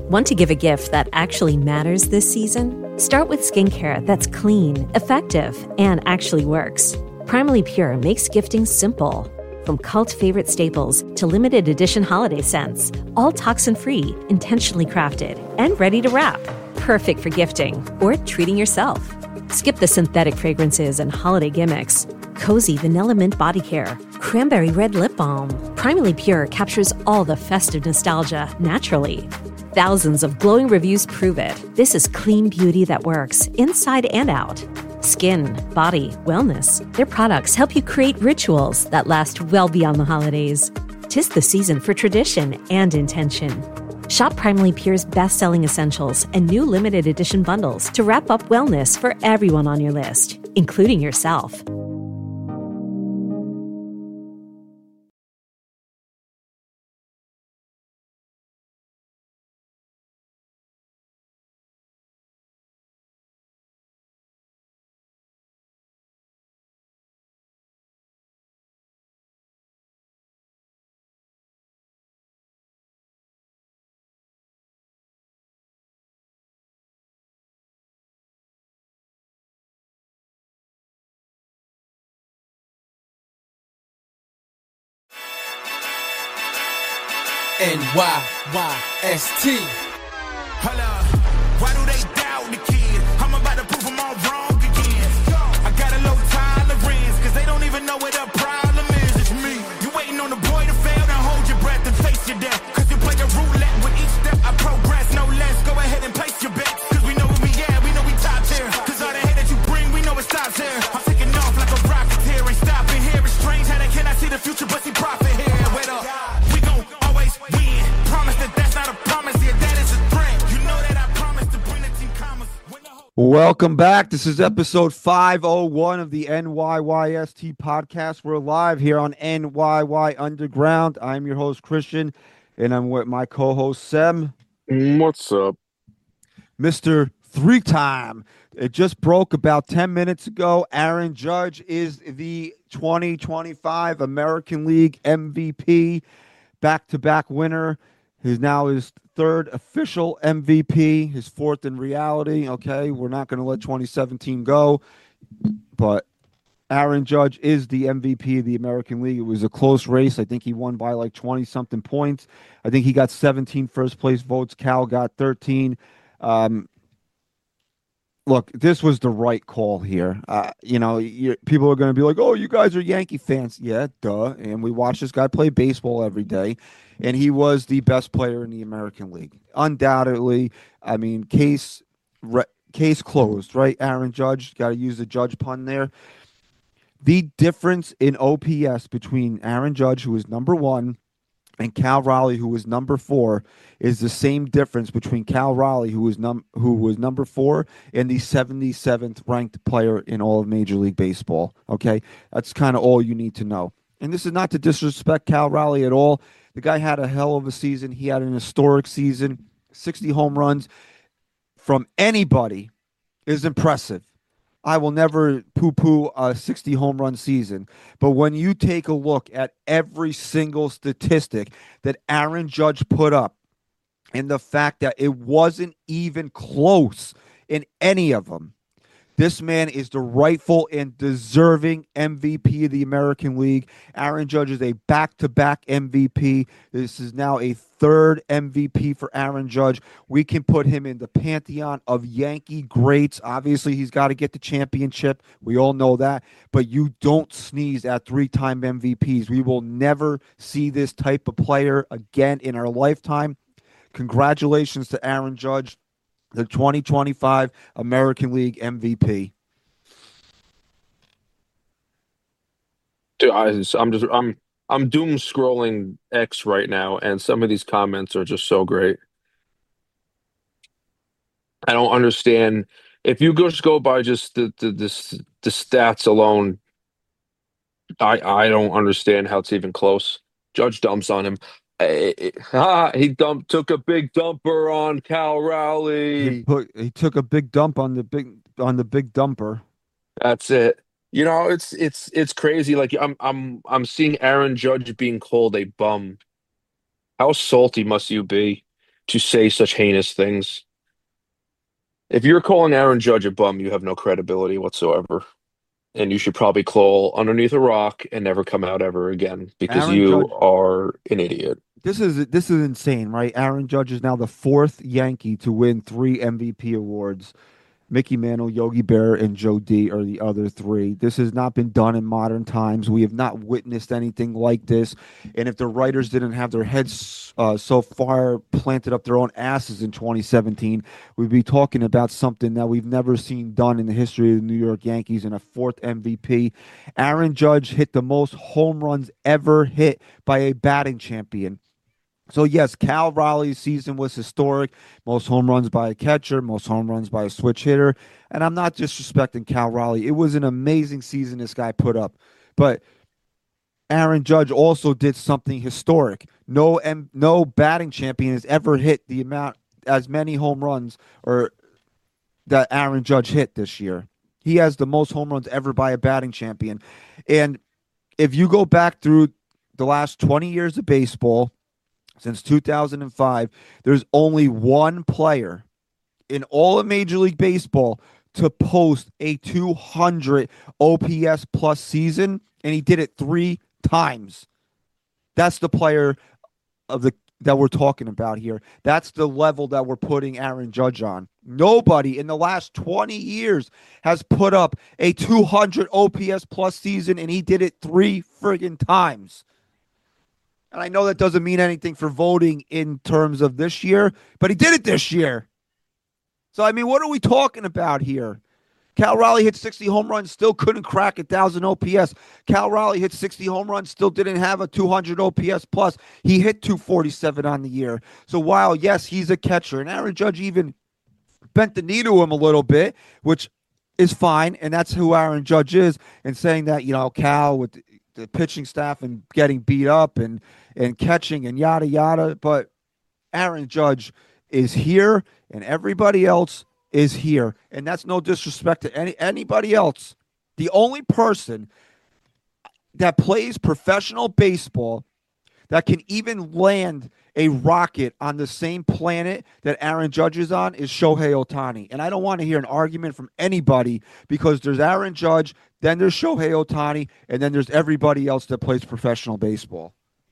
Want to give a gift that actually matters this season? Start with skincare that's clean, effective, and actually works. Primally Pure makes gifting simple. From cult favorite staples to limited edition holiday scents, all toxin-free, intentionally crafted, and ready to wrap. Perfect for gifting or treating yourself. Skip the synthetic fragrances and holiday gimmicks. Cozy vanilla mint body care, cranberry red lip balm. Primally Pure captures all the festive nostalgia naturally. Thousands of glowing reviews prove it. This is clean beauty that works inside and out. Skin, body, wellness. Their products help you create rituals that last well beyond the holidays. 'Tis the season for tradition and intention. Shop Primally Pure's best-selling essentials and new limited edition bundles to wrap up wellness for everyone on your list, including yourself. NYYST. Holla, why do they doubt the kid? I'm about to prove them all wrong again. I got a low tolerance, cause they don't even know what the problem is. It's me. You waiting on the boy to fail, then hold your breath and face your death. Cause you play a roulette with each step I progress, no less. Go ahead and place your bets, cause we know where we at, we know we top tier. Cause all the hate that you bring, we know it stops here. I'm taking off like a rocket here, ain't stopping here. It's strange how they cannot see the future, but see profit here. Wait up, we gon' always win. Promise that that's not a promise, yeah, that is a threat. You know that I promise to bring the team commas. Welcome back. This is episode 501 of the NYYST podcast. We're live here on NYY Underground. I'm your host, Christian, and I'm with my co-host, Sem. What's up? Mr. Three Time. It just broke about 10 minutes ago. Aaron Judge is the 2025 American League MVP, back-to-back winner. He's now his third official MVP, his fourth in reality. Okay, we're not going to let 2017 go, but Aaron Judge is the MVP of the American League. It was a close race. I think he won by like 20-something points. I think he got 17 first-place votes. Cal got 13. Look, this was the right call here. People are going to be like, oh, you guys are Yankee fans. Yeah, duh. And we watch this guy play baseball every day. And he was the best player in the American League. Undoubtedly. I mean, case closed, right? Aaron Judge, got to use the Judge pun there. The difference in OPS between Aaron Judge, who is number one, and Cal Raleigh, who was number 4, is the same difference between Cal Raleigh, who was number 4, and the 77th ranked player in all of Major League Baseball. Okay, that's kind of all you need to know. And this is not to disrespect Cal Raleigh at all. The guy had a hell of a season. He had an historic season. 60 home runs from anybody is impressive. I will never poo-poo a 60 home run season. But when you take a look at every single statistic that Aaron Judge put up and the fact that it wasn't even close in any of them, this man is the rightful and deserving MVP of the American League. Aaron Judge is a back-to-back MVP. This is now a third MVP for Aaron Judge. We can put him in the pantheon of Yankee greats. Obviously, he's got to get the championship. We all know that. But you don't sneeze at three-time MVPs. We will never see this type of player again in our lifetime. Congratulations to Aaron Judge, the 2025 American League MVP. Dude, I'm doom scrolling X right now, and some of these comments are just so great. I don't understand. If you just go by just the stats alone, I don't understand how it's even close. Judge dumps on him. He took a big dumper on Cal Raleigh. He took a big dump on the big dumper. That's it. You know, it's crazy. Like I'm seeing Aaron Judge being called a bum. How salty must you be? to say such heinous things. If you're calling Aaron Judge a bum, you have no credibility whatsoever. And you should probably crawl underneath a rock and never come out ever again because Aaron you Judge. are an idiot. This is insane, right? Aaron Judge is now the fourth Yankee to win three MVP awards. Mickey Mantle, Yogi Berra, and Joe D are the other three. This has not been done in modern times. We have not witnessed anything like this. And if the writers didn't have their heads so far planted up their own asses in 2017, we'd be talking about something that we've never seen done in the history of the New York Yankees in a fourth MVP. Aaron Judge hit the most home runs ever hit by a batting champion. So, yes, Cal Raleigh's season was historic. Most home runs by a catcher, most home runs by a switch hitter. And I'm not disrespecting Cal Raleigh. It was an amazing season this guy put up. But Aaron Judge also did something historic. No batting champion has ever hit the amount, as many home runs or that Aaron Judge hit this year. He has the most home runs ever by a batting champion. And if you go back through the last 20 years of baseball, since 2005, there's only one player in all of Major League Baseball to post a 200 OPS plus season, and he did it 3 times. That's the player that we're talking about here. That's the level that we're putting Aaron Judge on. Nobody in the last 20 years has put up a 200 OPS plus season, and he did it 3 friggin' times. And I know that doesn't mean anything for voting in terms of this year, but he did it this year. So, I mean, what are we talking about here? Cal Raleigh hit 60 home runs, still couldn't crack 1,000 OPS. Cal Raleigh hit 60 home runs, still didn't have a 200 OPS plus. He hit 247 on the year. So while, yes, he's a catcher, and Aaron Judge even bent the knee to him a little bit, which is fine, and that's who Aaron Judge is, and saying that, Cal with the pitching staff and getting beat up and catching and yada, yada. But Aaron Judge is here, and everybody else is here. And that's no disrespect to anybody else. The only person that plays professional baseball that can even land a rocket on the same planet that Aaron Judge is on is Shohei Ohtani. And I don't want to hear an argument from anybody because there's Aaron Judge, then there's Shohei Ohtani, and then there's everybody else that plays professional baseball.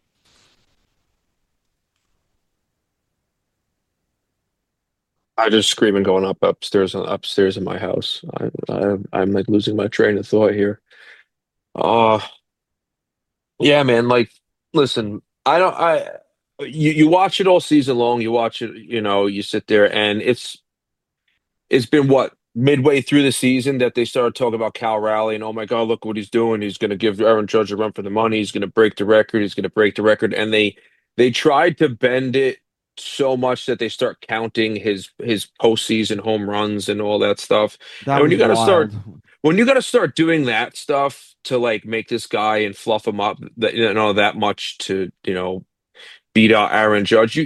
I just screaming going upstairs in my house. I'm like losing my train of thought here. Uh yeah, man. Like, listen, I don't. You watch it all season long. You watch it. You sit there, and it's been what midway through the season that they started talking about Cal Raleigh and oh my God, look what he's doing. He's going to give Aaron Judge a run for the money. He's going to break the record. He's going to break the record, and they tried to bend it so much that they start counting his postseason home runs and all that stuff. That And when was you got to wild. start doing that stuff to like make this guy and fluff him up that much to beat out Aaron Judge,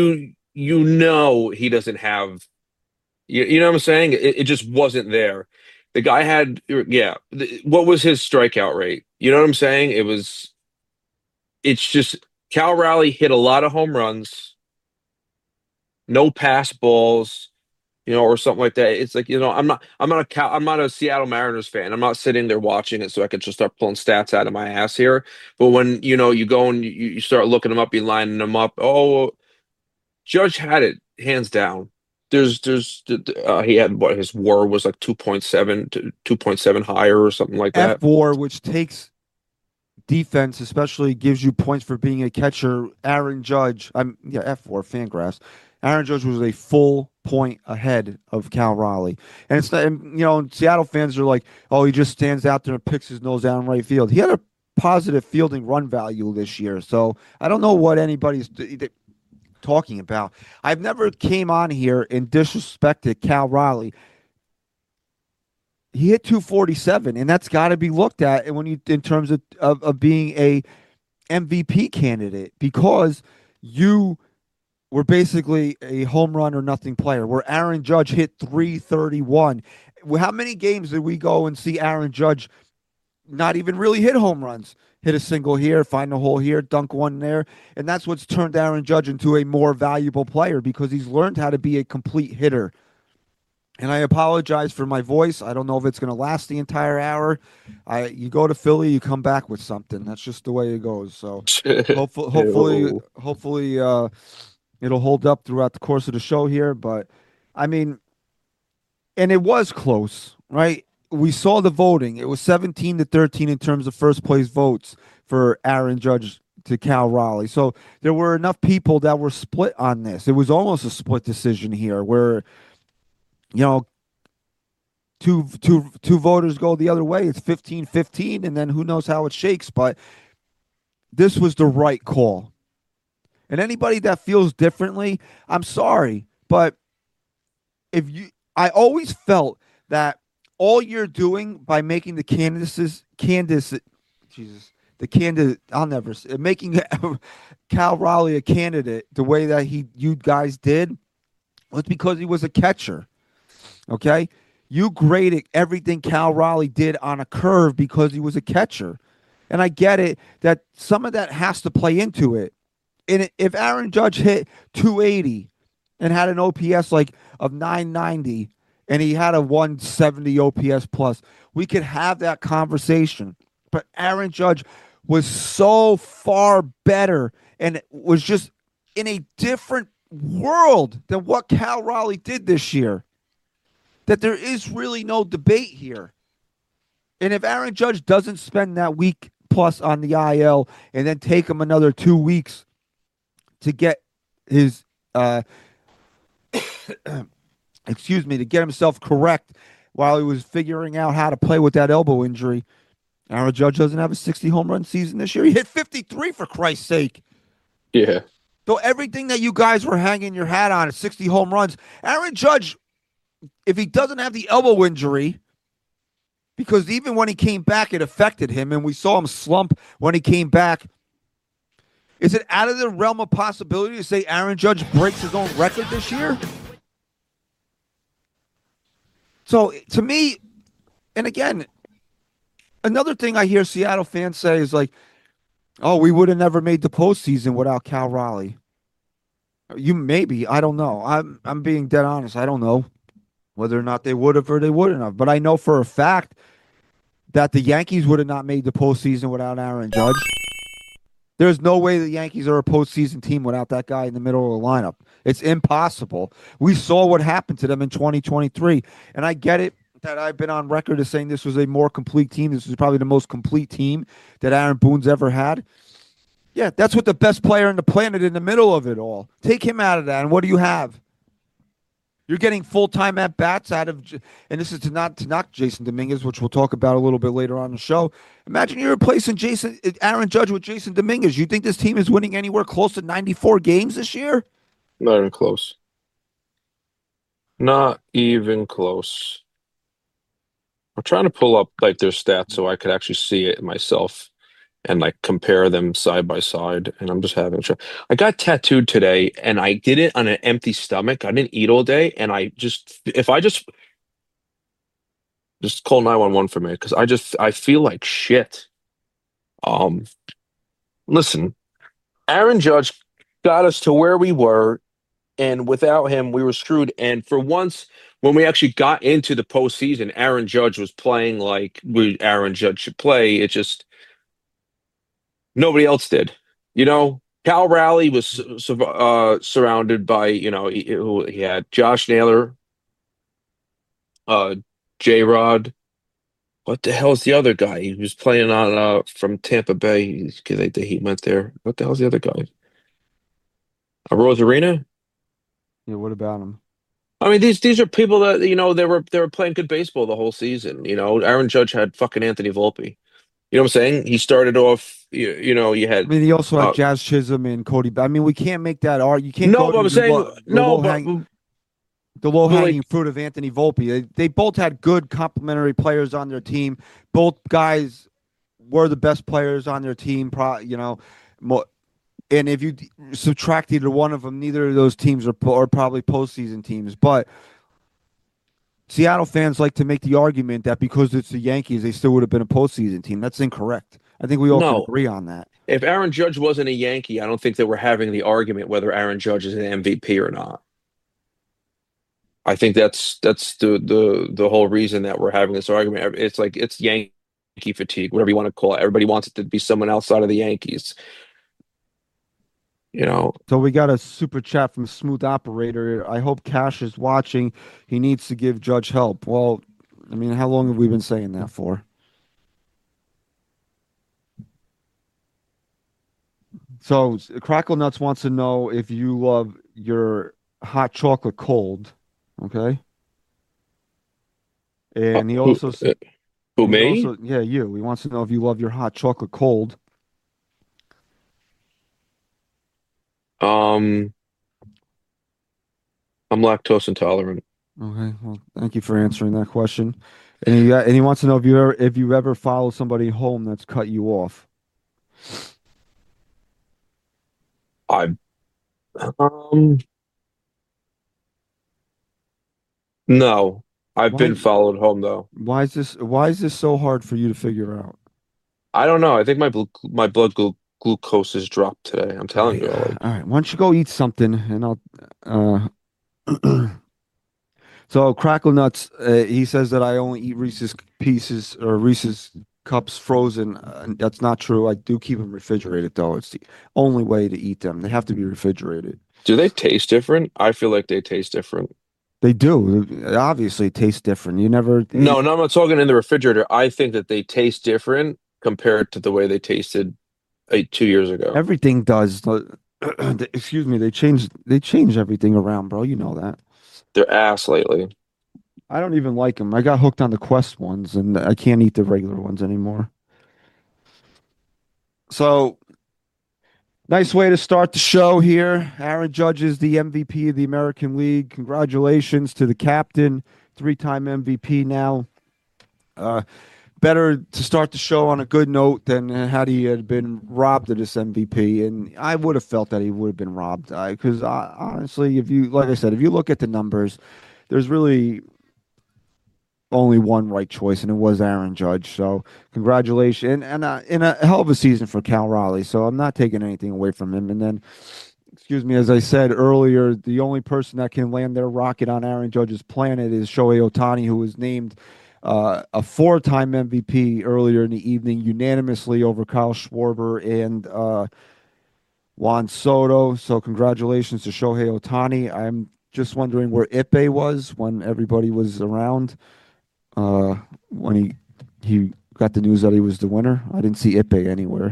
he doesn't have you know what I'm saying? It just wasn't there. The guy had yeah. What was his strikeout rate? You know what I'm saying? It's just Cal Raleigh hit a lot of home runs, no pass balls, or something like that. It's like, I'm not a Seattle Mariners fan. I'm not sitting there watching it so I can just start pulling stats out of my ass here. But when, you go and you start looking them up, you lining them up. Oh, Judge had it hands down. He had his WAR was like 2.7 to 2.7 higher or something like that. F4, which takes defense, especially gives you points for being a catcher. Aaron Judge, F4, Fangraphs. Aaron Judge was a full point ahead of Cal Raleigh. And it's not, and Seattle fans are like, oh, he just stands out there and picks his nose down right field. He had a positive fielding run value this year. So I don't know what anybody's talking about. I've never came on here and disrespected Cal Raleigh. He hit 247, and that's got to be looked at and when you in terms of being a MVP candidate, because you were basically a home run or nothing player, where Aaron Judge hit 331. How many games did we go and see Aaron Judge not even really hit home runs. Hit a single here, find a hole here, dunk one there. And that's what's turned Aaron Judge into a more valuable player because he's learned how to be a complete hitter. And I apologize for my voice. I don't know if it's going to last the entire hour. You go to Philly, you come back with something. That's just the way it goes. So hopefully, it'll hold up throughout the course of the show here. But I mean, and it was close, right? We saw the voting. It was 17-13 in terms of first place votes for Aaron Judge to Cal Raleigh. So there were enough people that were split on this. It was almost a split decision here where, you know, two voters go the other way. It's 15-15, and then who knows how it shakes. But this was the right call. And anybody that feels differently, I'm sorry. But I always felt that all you're doing by making making Cal Raleigh a candidate the way that you guys did was because he was a catcher. Okay? You graded everything Cal Raleigh did on a curve because he was a catcher. And I get it that some of that has to play into it. And if Aaron Judge hit 280 and had an OPS of 990 and he had a 170 OPS plus, we could have that conversation. But Aaron Judge was so far better and was just in a different world than what Cal Raleigh did this year, that there is really no debate here. And if Aaron Judge doesn't spend that week plus on the IL and then take him another 2 weeks to get his to get himself correct while he was figuring out how to play with that elbow injury, Aaron Judge doesn't have a 60 home run season this year. He hit 53 for Christ's sake. Yeah. So everything that you guys were hanging your hat on at 60 home runs, Aaron Judge, if he doesn't have the elbow injury, because even when he came back, it affected him, and we saw him slump when he came back. Is it out of the realm of possibility to say Aaron Judge breaks his own record this year? So, to me, and again, another thing I hear Seattle fans say is oh, we would have never made the postseason without Cal Raleigh. Maybe, I don't know. I'm being dead honest. I don't know whether or not they would have or they wouldn't have. But I know for a fact that the Yankees would have not made the postseason without Aaron Judge. There's no way the Yankees are a postseason team without that guy in the middle of the lineup. It's impossible. We saw what happened to them in 2023. And I get it that I've been on record as saying this was a more complete team. This was probably the most complete team that Aaron Boone's ever had. Yeah, that's what the best player on the planet in the middle of it all. Take him out of that, and what do you have? You're getting full-time at-bats out of, and this is to knock Jason Dominguez, which we'll talk about a little bit later on in the show. Imagine you're replacing Aaron Judge with Jason Dominguez. You think this team is winning anywhere close to 94 games this year? Not even close. Not even close. I'm trying to pull up their stats so I could actually see it myself and compare them side by side. And I'm just having trouble. I got tattooed today and I did it on an empty stomach. I didn't eat all day. And if I just call 911 for me, because I feel like shit. Listen, Aaron Judge got us to where we were, and without him, we were screwed. And for once, when we actually got into the postseason, Aaron Judge was playing like Aaron Judge should play. It just nobody else did. Cal Raleigh was surrounded by, he had Josh Naylor, J-Rod. What the hell is the other guy? He was playing on from Tampa Bay. He went there. What the hell is the other guy? Rosarina? Yeah, what about him? I mean, these are people that they were playing good baseball the whole season. Aaron Judge had fucking Anthony Volpe. You know what I'm saying? He started off. You had. I mean, he also had Jazz Chisholm and Cody. I mean, we can't make that argument. You can't. No, but I'm saying the low-hanging fruit of Anthony Volpe. They both had good complementary players on their team. Both guys were the best players on their team. And if you subtract either one of them, neither of those teams are probably postseason teams. But Seattle fans like to make the argument that because it's the Yankees, they still would have been a postseason team. That's incorrect. I think we all can No, agree on that. if Aaron Judge wasn't a Yankee, I don't think that we're having the argument whether Aaron Judge is an MVP or not. I think that's the whole reason that we're having this argument. It's like it's Yankee fatigue, whatever you want to call it. Everybody wants it to be someone outside of the Yankees. You know, So we got a super chat from Smooth Operator. I hope Cash is watching. He needs to give Judge help. Well, I mean, how long have we been saying that for? So Crackle Nuts wants to know if you love your hot chocolate cold. Okay. And he who also who he's me? also yeah, you. He wants to know if you love your hot chocolate cold. Um, I'm lactose intolerant. Okay. Well, thank you for answering that question. And he wants to know if you ever follow somebody home that's cut you off. I um no, I've been Why followed home though. why is this so hard for you to figure out? I don't know. I think my glucose has dropped today. I'm All telling right. you, like All right. Why don't you go eat something and I'll so Crackle Nuts, he says that I only eat Reese's Pieces or Reese's Cups frozen. That's not true. I do keep them refrigerated, though. It's the only way to eat them. They have to be refrigerated. do they taste different? I feel like they taste different. They do. Obviously, it tastes different. You never. No, I'm not talking in the refrigerator. I think that they taste different compared to the way they tasted 2 years ago. Everything does. Excuse me. They change everything around, bro. You know that. They're ass lately. I don't even like them. I got hooked on the Quest ones, and I can't eat the regular ones anymore. So nice way to start the show here. Aaron Judge is the MVP of the American League. Congratulations to the captain, three-time MVP now. Uh, Better to start the show on a good note than had he had been robbed of this MVP. And I would have felt that he would have been robbed. Because honestly, if you, like I said, if you look at the numbers, there's really only one right choice, and it was Aaron Judge. So congratulations, and in a hell of a season for Cal Raleigh. So I'm not taking anything away from him. And then, excuse me, as I said earlier, the only person that can land their rocket on Aaron Judge's planet is Shohei Ohtani, who was named a four-time MVP earlier in the evening, unanimously over Kyle Schwarber and Juan Soto. So congratulations to Shohei Ohtani. I'm just wondering where Ippei was when everybody was around when he got the news that he was the winner. I didn't see Ippei anywhere.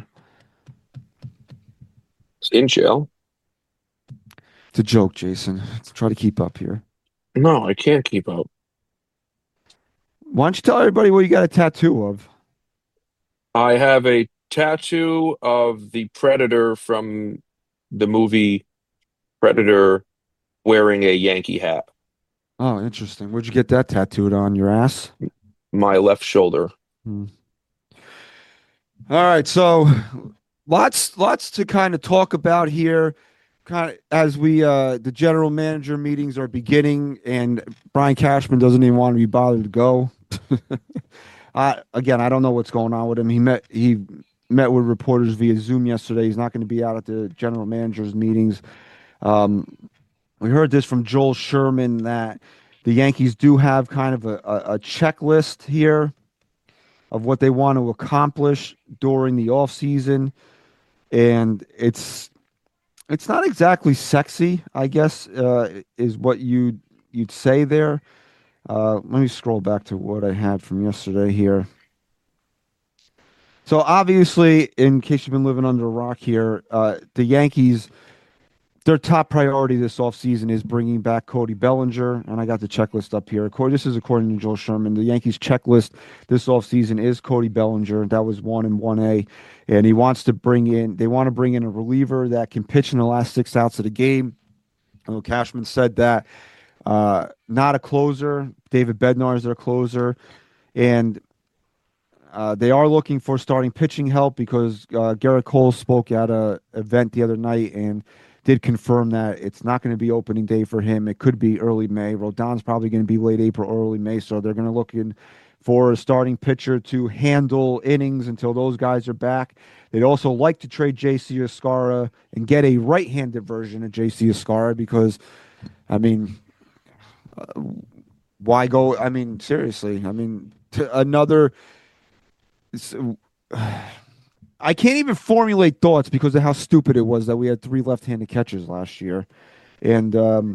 It's in jail. It's a joke, Jason. Try to keep up here. No, I can't keep up. Why don't you tell everybody what you got a tattoo of? I have a tattoo of the Predator from the movie Predator wearing a Yankee hat. Oh, interesting. Where'd you get that tattooed on your ass? My left shoulder. Hmm. All right, so lots to kind of talk about here. Kind of as we the general manager meetings are beginning, and Brian Cashman doesn't even want to be bothered to go. Again, I don't know what's going on with him. He met with reporters via Zoom yesterday. He's not going to be out at the general managers meetings. We heard this from Joel Sherman that the Yankees do have kind of a checklist here of what they want to accomplish during the offseason. And it's not exactly sexy, I guess, is what you'd say there. Let me scroll back to what I had from yesterday here. So obviously, in case you've been living under a rock here, the Yankees, their top priority this offseason is bringing back Cody Bellinger, and I got the checklist up here. This is according to Joel Sherman. The Yankees' checklist this offseason is Cody Bellinger. That was 1 and 1A, and they want to bring in a reliever that can pitch in the last 6 outs of the game. Cashman said that not a closer. David Bednar is their closer, and they are looking for starting pitching help because Garrett Cole spoke at an event the other night and did confirm that it's not going to be opening day for him. It could be early May. Rodon's probably going to be late April, early May. So they're going to look in for a starting pitcher to handle innings until those guys are back. They'd also like to trade J.C. Escarra and get a right-handed version of J.C. Escarra because, I mean, why go? I mean, seriously. I mean, another. I can't even formulate thoughts because of how stupid it was that we had 3 left-handed catchers last year, and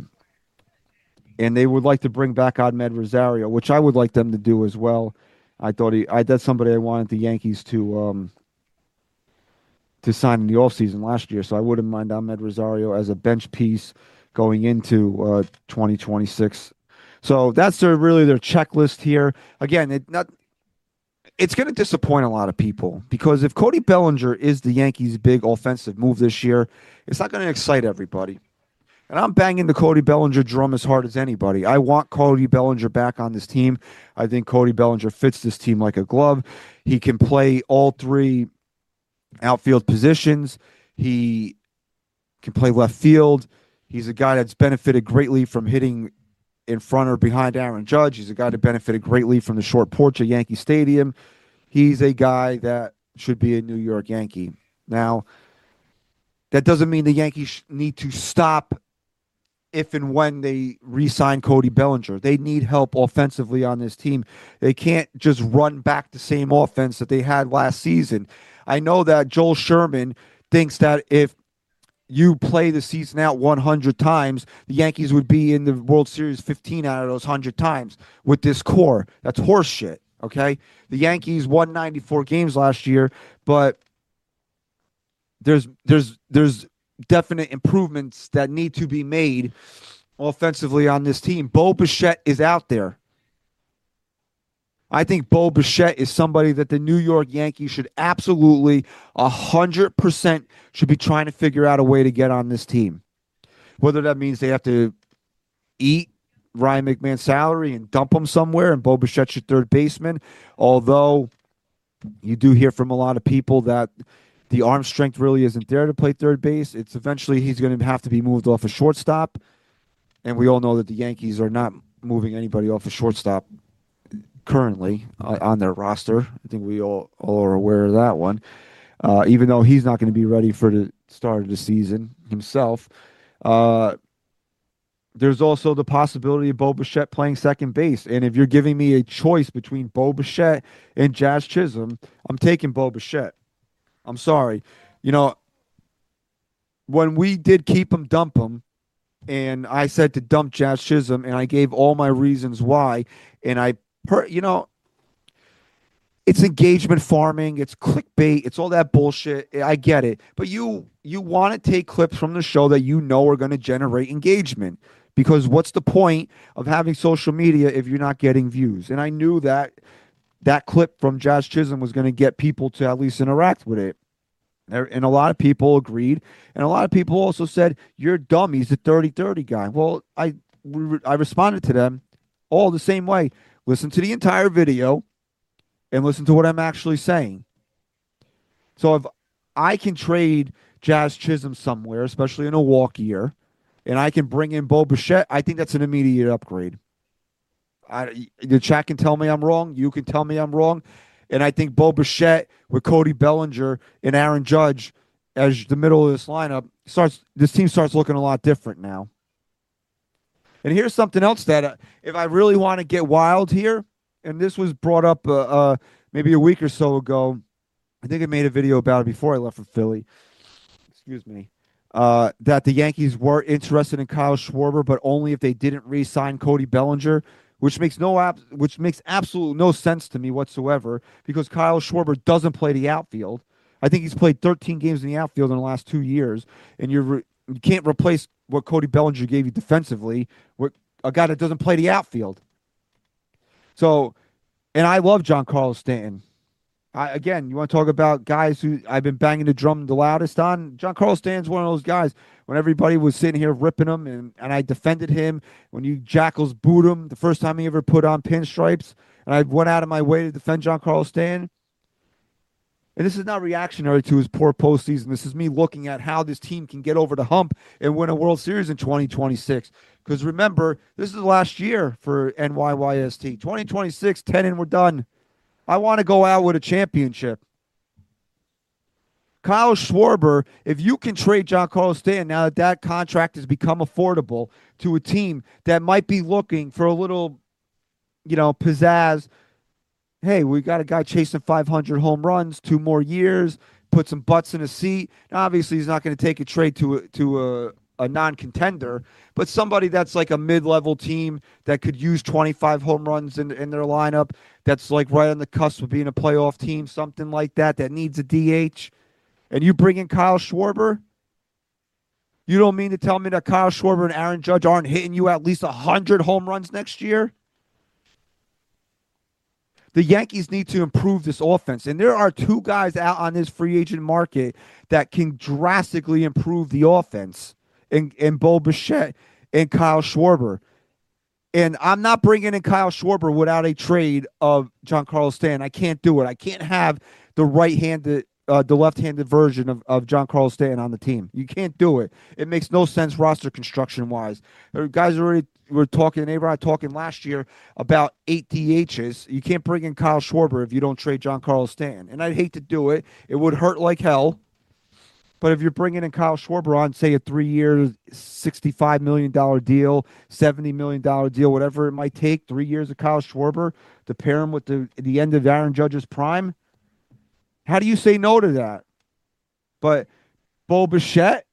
they would like to bring back Ahmed Rosario, which I would like them to do as well. That's somebody I wanted the Yankees to sign in the offseason last year, so I wouldn't mind Ahmed Rosario as a bench piece going into 2026. So that's really their checklist here. Again, it's going to disappoint a lot of people because if Cody Bellinger is the Yankees' big offensive move this year, it's not going to excite everybody. And I'm banging the Cody Bellinger drum as hard as anybody. I want Cody Bellinger back on this team. I think Cody Bellinger fits this team like a glove. He can play all 3 outfield positions. He can play left field. He's a guy that's benefited greatly from hitting in front or behind Aaron Judge. He's a guy that benefited greatly from the short porch at Yankee Stadium. He's a guy that should be a New York Yankee. Now, that doesn't mean the Yankees need to stop if and when they re-sign Cody Bellinger. They need help offensively on this team. They can't just run back the same offense that they had last season. I know that Joel Sherman thinks that if you play the season out 100 times, the Yankees would be in the World Series 15 out of those 100 times with this core. That's horse shit, okay? The Yankees won 94 games last year, but there's definite improvements that need to be made offensively on this team. Bo Bichette is out there. I think Bo Bichette is somebody that the New York Yankees should absolutely 100% should be trying to figure out a way to get on this team. Whether that means they have to eat Ryan McMahon's salary and dump him somewhere and Bo Bichette's your third baseman, although you do hear from a lot of people that the arm strength really isn't there to play third base. It's eventually he's going to have to be moved off a shortstop, and we all know that the Yankees are not moving anybody off a shortstop currently on their roster. I think we all are aware of that one. Even though he's not going to be ready for the start of the season himself. There's also the possibility of Bo Bichette playing second base. And if you're giving me a choice between Bo Bichette and Jazz Chisholm, I'm taking Bo Bichette. I'm sorry. You know, when we did keep him, dump him, and I said to dump Jazz Chisholm, and I gave all my reasons why, and it's engagement farming, it's clickbait, it's all that bullshit. I get it. But you want to take clips from the show that you know are going to generate engagement. Because what's the point of having social media if you're not getting views? And I knew that clip from Jazz Chisholm was going to get people to at least interact with it. And a lot of people agreed. And a lot of people also said, you're dumb. He's a 30-30 guy. Well, I responded to them all the same way. Listen to the entire video and listen to what I'm actually saying. So if I can trade Jazz Chisholm somewhere, especially in a walk year, and I can bring in Bo Bichette, I think that's an immediate upgrade. The chat can tell me I'm wrong. You can tell me I'm wrong. And I think Bo Bichette with Cody Bellinger and Aaron Judge as the middle of this lineup, this team starts looking a lot different now. And here's something else that if I really want to get wild here, and this was brought up maybe a week or so ago. I think I made a video about it before I left for Philly. Excuse me. That the Yankees were interested in Kyle Schwarber, but only if they didn't re-sign Cody Bellinger, which makes absolutely no sense to me whatsoever, because Kyle Schwarber doesn't play the outfield. I think he's played 13 games in the outfield in the last 2 years, and you can't replace what Cody Bellinger gave you defensively with a guy that doesn't play the outfield. So, and I love Giancarlo Stanton. Again, you want to talk about guys who I've been banging the drum the loudest on? Giancarlo Stanton's one of those guys. When everybody was sitting here ripping him, and I defended him, when you jackals booed him the first time he ever put on pinstripes, and I went out of my way to defend Giancarlo Stanton, And this is not reactionary to his poor postseason. This is me looking at how this team can get over the hump and win a World Series in 2026. Because remember, this is the last year for NYYST. 2026, 10 and we're done. I want to go out with a championship. Kyle Schwarber, if you can trade Giancarlo Stanton now that that contract has become affordable to a team that might be looking for a little, pizzazz. Hey, we got a guy chasing 500 home runs, 2 more years, put some butts in a seat. Now, obviously, he's not going to take a trade to a non-contender, but somebody that's like a mid-level team that could use 25 home runs in their lineup, that's like right on the cusp of being a playoff team, something like that, that needs a DH. And you bring in Kyle Schwarber, you don't mean to tell me that Kyle Schwarber and Aaron Judge aren't hitting you at least 100 home runs next year? The Yankees need to improve this offense. And there are two guys out on this free agent market that can drastically improve the offense in Bo Bichette and Kyle Schwarber. And I'm not bringing in Kyle Schwarber without a trade of Giancarlo Stanton. I can't do it. I can't have the the left-handed version of Giancarlo Stanton on the team. You can't do it. It makes no sense roster construction-wise. Guys already were talking, A-Rod talking last year about 8 DHs. You can't bring in Kyle Schwarber if you don't trade Giancarlo Stanton. And I'd hate to do it. It would hurt like hell. But if you're bringing in Kyle Schwarber on, say, a 3-year, $65 million deal, $70 million deal, whatever it might take, 3 years of Kyle Schwarber to pair him with the end of Aaron Judge's prime, how do you say no to that? But Bo Bichette,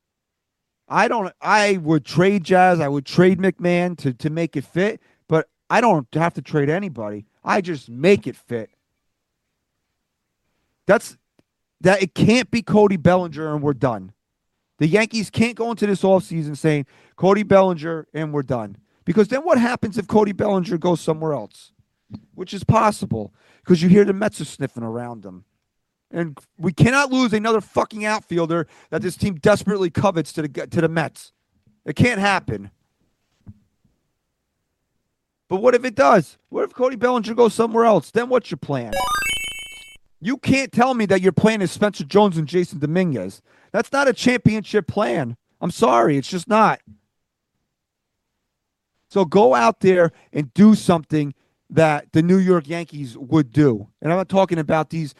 I would trade Jazz. I would trade McMahon to make it fit, but I don't have to trade anybody. I just make it fit. It can't be Cody Bellinger and we're done. The Yankees can't go into this offseason saying Cody Bellinger and we're done. Because then what happens if Cody Bellinger goes somewhere else? Which is possible because you hear the Mets are sniffing around him. And we cannot lose another fucking outfielder that this team desperately covets to the Mets. It can't happen. But what if it does? What if Cody Bellinger goes somewhere else? Then what's your plan? You can't tell me that your plan is Spencer Jones and Jason Dominguez. That's not a championship plan. I'm sorry. It's just not. So go out there and do something that the New York Yankees would do. And I'm not talking about these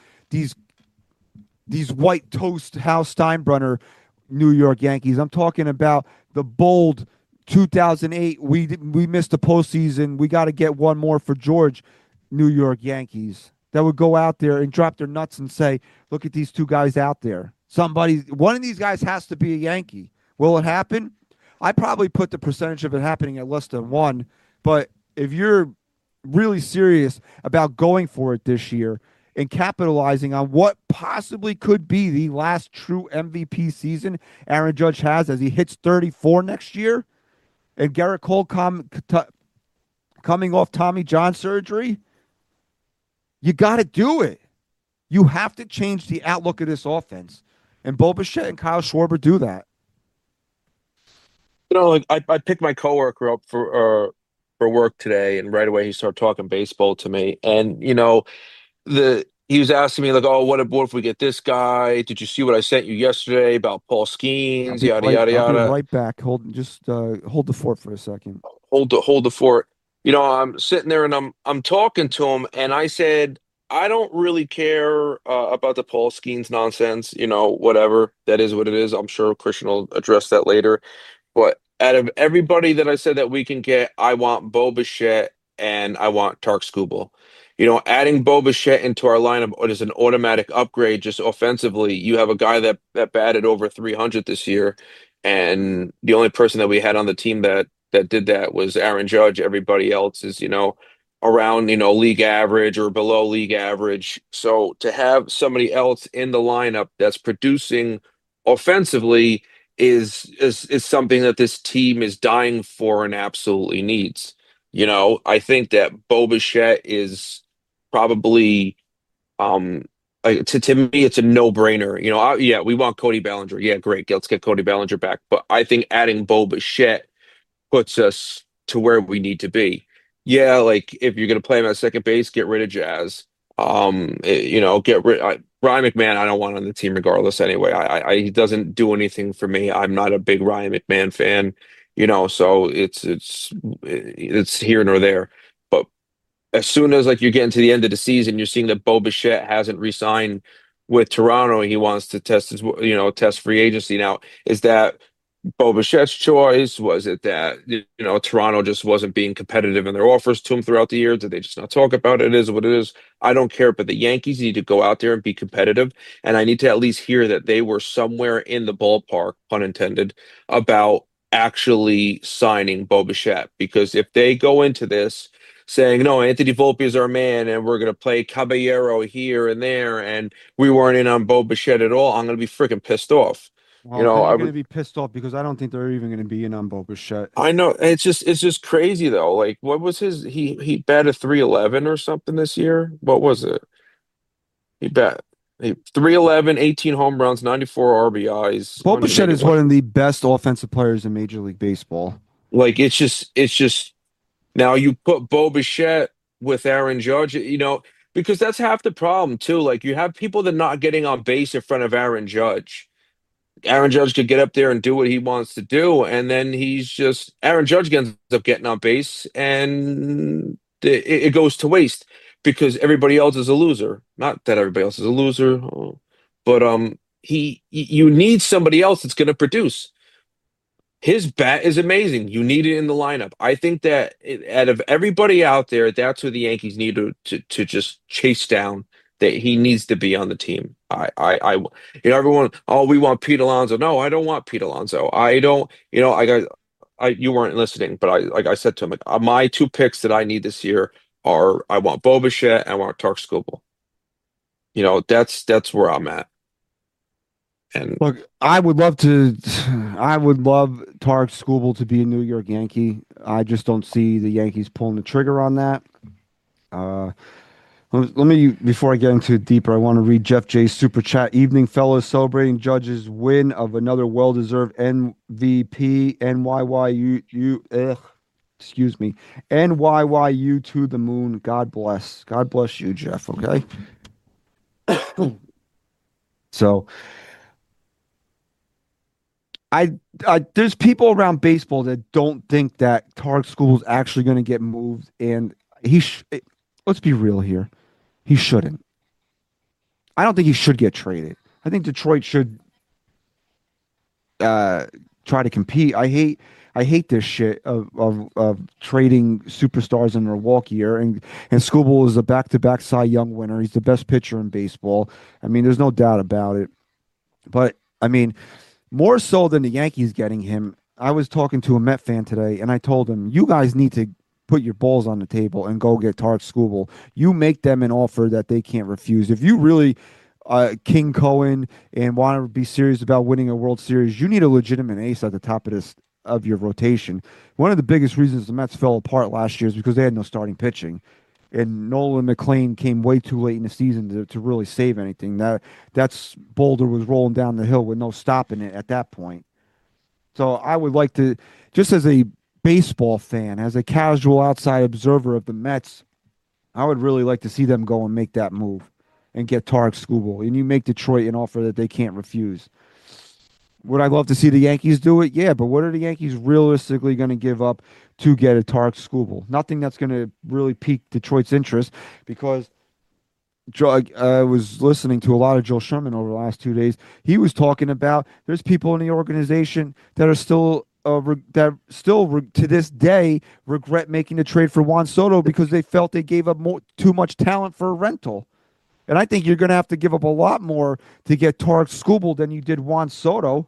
white toast Hal Steinbrenner New York Yankees. I'm talking about the bold 2008. We missed the postseason. We got to get one more for George. New York Yankees that would go out there and drop their nuts and say, "Look at these two guys out there. One of these guys has to be a Yankee." Will it happen? I probably put the percentage of it happening at less than 1. But if you're really serious about going for it this year and capitalizing on what possibly could be the last true MVP season Aaron Judge has as he hits 34 next year, and Garrett Cole coming off Tommy John surgery, you got to do it. You have to change the outlook of this offense. And Bo Bichette and Kyle Schwarber do that. Like I picked my coworker up for work today, and right away he started talking baseball to me. And he was asking me like, "Oh, what if we get this guy? Did you see what I sent you yesterday about Paul Skeens? Yada yada I'll be yada." right back. Hold the fort for a second. Hold the fort. I'm sitting there and I'm talking to him, and I said, I don't really care about the Paul Skeens nonsense. Whatever, that is what it is. I'm sure Christian will address that later. But out of everybody that I said that we can get, I want Bo Bichette and I want Tark Skubal. Adding Bo Bichette into our lineup is an automatic upgrade just offensively. You have a guy that batted over 300 this year, and the only person that we had on the team that did that was Aaron Judge. Everybody else is, around, league average or below league average. So to have somebody else in the lineup that's producing offensively is something that this team is dying for and absolutely needs. I think that Bo Bichette is probably to me it's a no-brainer. Yeah, we want Cody Bellinger. Yeah, great. Let's get Cody Bellinger back. But I think adding Bo Bichette puts us to where we need to be. Yeah, like if you're going to play him at second base, get rid of Jazz. Get rid. Ryan McMahon, I don't want on the team regardless anyway. He doesn't do anything for me. I'm not a big Ryan McMahon fan, so it's here nor there. But as soon as like you're getting to the end of the season, you're seeing that Bo Bichette hasn't re-signed with Toronto. He wants to test free agency now. Is that Bo Bichette's choice? Was it that Toronto just wasn't being competitive in their offers to him throughout the year? Did they just not talk about it? It is what it is. I don't care, but the Yankees need to go out there and be competitive, and I need to at least hear that they were somewhere in the ballpark, pun intended, about actually signing Bo Bichette. Because if they go into this saying, no, Anthony Volpe is our man, and we're going to play Caballero here and there, and we weren't in on Bo Bichette at all, I'm going to be freaking pissed off. Well, then I you're going to would. be pissed off because I don't think they're even going to be in on Bo Bichette. I know it's just crazy though. Like, what was his? He batted 311 or something this year. What was it? He bat he 311, 18 home runs, 94 RBIs, Bo Bichette is 181. one of the best offensive players in Major League Baseball. Like, it's just now you put Bo Bichette with Aaron Judge, because that's half the problem too. Like, you have people that are not getting on base in front of Aaron Judge. Aaron Judge could get up there and do what he wants to do, and then Aaron Judge ends up getting on base, and it goes to waste because everybody else is a loser. Not that everybody else is a loser, but you need somebody else that's going to produce. His bat is amazing. You need it in the lineup. I think that out of everybody out there, that's who the Yankees need to just chase down. That he needs to be on the team. Everyone. Oh, we want Pete Alonso. No, I don't want Pete Alonso. I don't. You weren't listening, but like I said to him, like, my two picks that I need this year are I want Bo Bichette and I want Tark Skubal. That's where I'm at. And Look, I would love to. I would love Tarek Skubal to be a New York Yankee. I just don't see the Yankees pulling the trigger on that. Uh, let me, before I get into it deeper, I want to read Jeff J's super chat. Evening, fellas, celebrating Judge's win of another well-deserved MVP. Excuse me, NYYU to the moon. God bless. God bless you, Jeff. Okay. So. There's people around baseball that don't think that Tarek School is actually going to get moved, and let's be real here, he shouldn't. I don't think he should get traded. I think Detroit should try to compete. I hate this shit of trading superstars in Milwaukee here, and Skubal is a back-to-back Cy Young winner. He's the best pitcher in baseball. I mean, there's no doubt about it. But I mean, more so than the Yankees getting him, I was talking to a Met fan today, and I told him, you guys need to put your balls on the table and go get Tarek Skubal. You make them an offer that they can't refuse. If you really King Cohen and want to be serious about winning a World Series, you need a legitimate ace at the top of your rotation. One of the biggest reasons the Mets fell apart last year is because they had no starting pitching. And Nolan McLean came way too late in the season to really save anything. That's Boulder was rolling down the hill with no stopping it at that point. So I would like to, just as a baseball fan, as a casual outside observer of the Mets, I would really like to see them go and make that move and get Tarek Skubal. And you make Detroit an offer that they can't refuse. Would I love to see the Yankees do it? Yeah, but what are the Yankees realistically going to give up to get a Tarek Skubal? Nothing that's going to really pique Detroit's interest, because I was listening to a lot of Joe Sherman over the last 2 days. He was talking about there's people in the organization that are still to this day regret making the trade for Juan Soto because they felt they gave up too much talent for a rental. And I think you're going to have to give up a lot more to get Tarek Skubal than you did Juan Soto.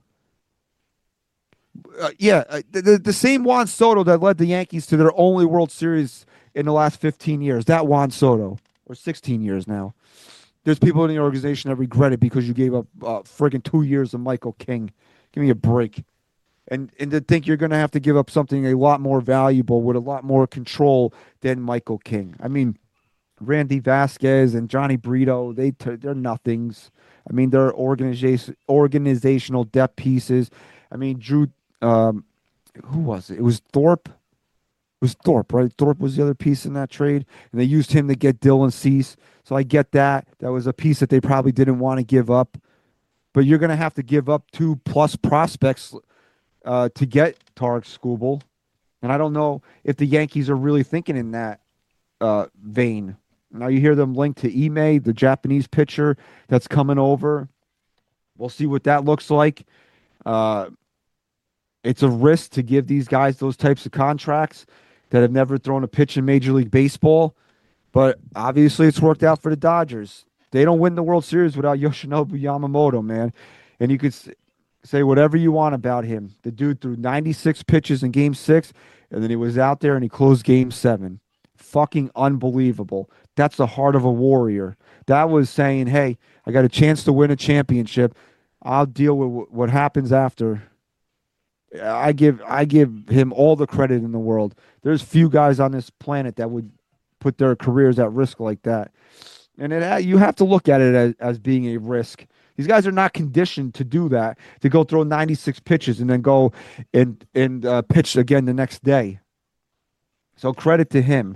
The same Juan Soto that led the Yankees to their only World Series in the last 15 years. That Juan Soto, or 16 years now. There's people in the organization that regret it because you gave up friggin' 2 years of Michael King. Give me a break. And to think you're going to have to give up something a lot more valuable with a lot more control than Michael King. I mean, Randy Vasquez and Johnny Brito, they're nothings. I mean, they're organizational depth pieces. I mean, Drew, who was it? It was Thorpe. was Thorpe, right? Thorpe was the other piece in that trade, and they used him to get Dylan Cease. So I get that. That was a piece that they probably didn't want to give up. But you're going to have to give up 2+ prospects to get Tarek Skubal. And I don't know if the Yankees are really thinking in that vein. Now you hear them linked to Ime, the Japanese pitcher that's coming over. We'll see what that looks like. It's a risk to give these guys those types of contracts that have never thrown a pitch in Major League Baseball. But obviously, it's worked out for the Dodgers. They don't win the World Series without Yoshinobu Yamamoto, man. And you could say whatever you want about him. The dude threw 96 pitches in Game 6, and then he was out there and he closed Game 7. Fucking unbelievable. That's the heart of a warrior. That was saying, hey, I got a chance to win a championship. I'll deal with what happens after. I give him all the credit in the world. There's few guys on this planet that would put their careers at risk like that. And you have to look at it as being a risk. These guys are not conditioned to do that, to go throw 96 pitches and then go and pitch again the next day. So credit to him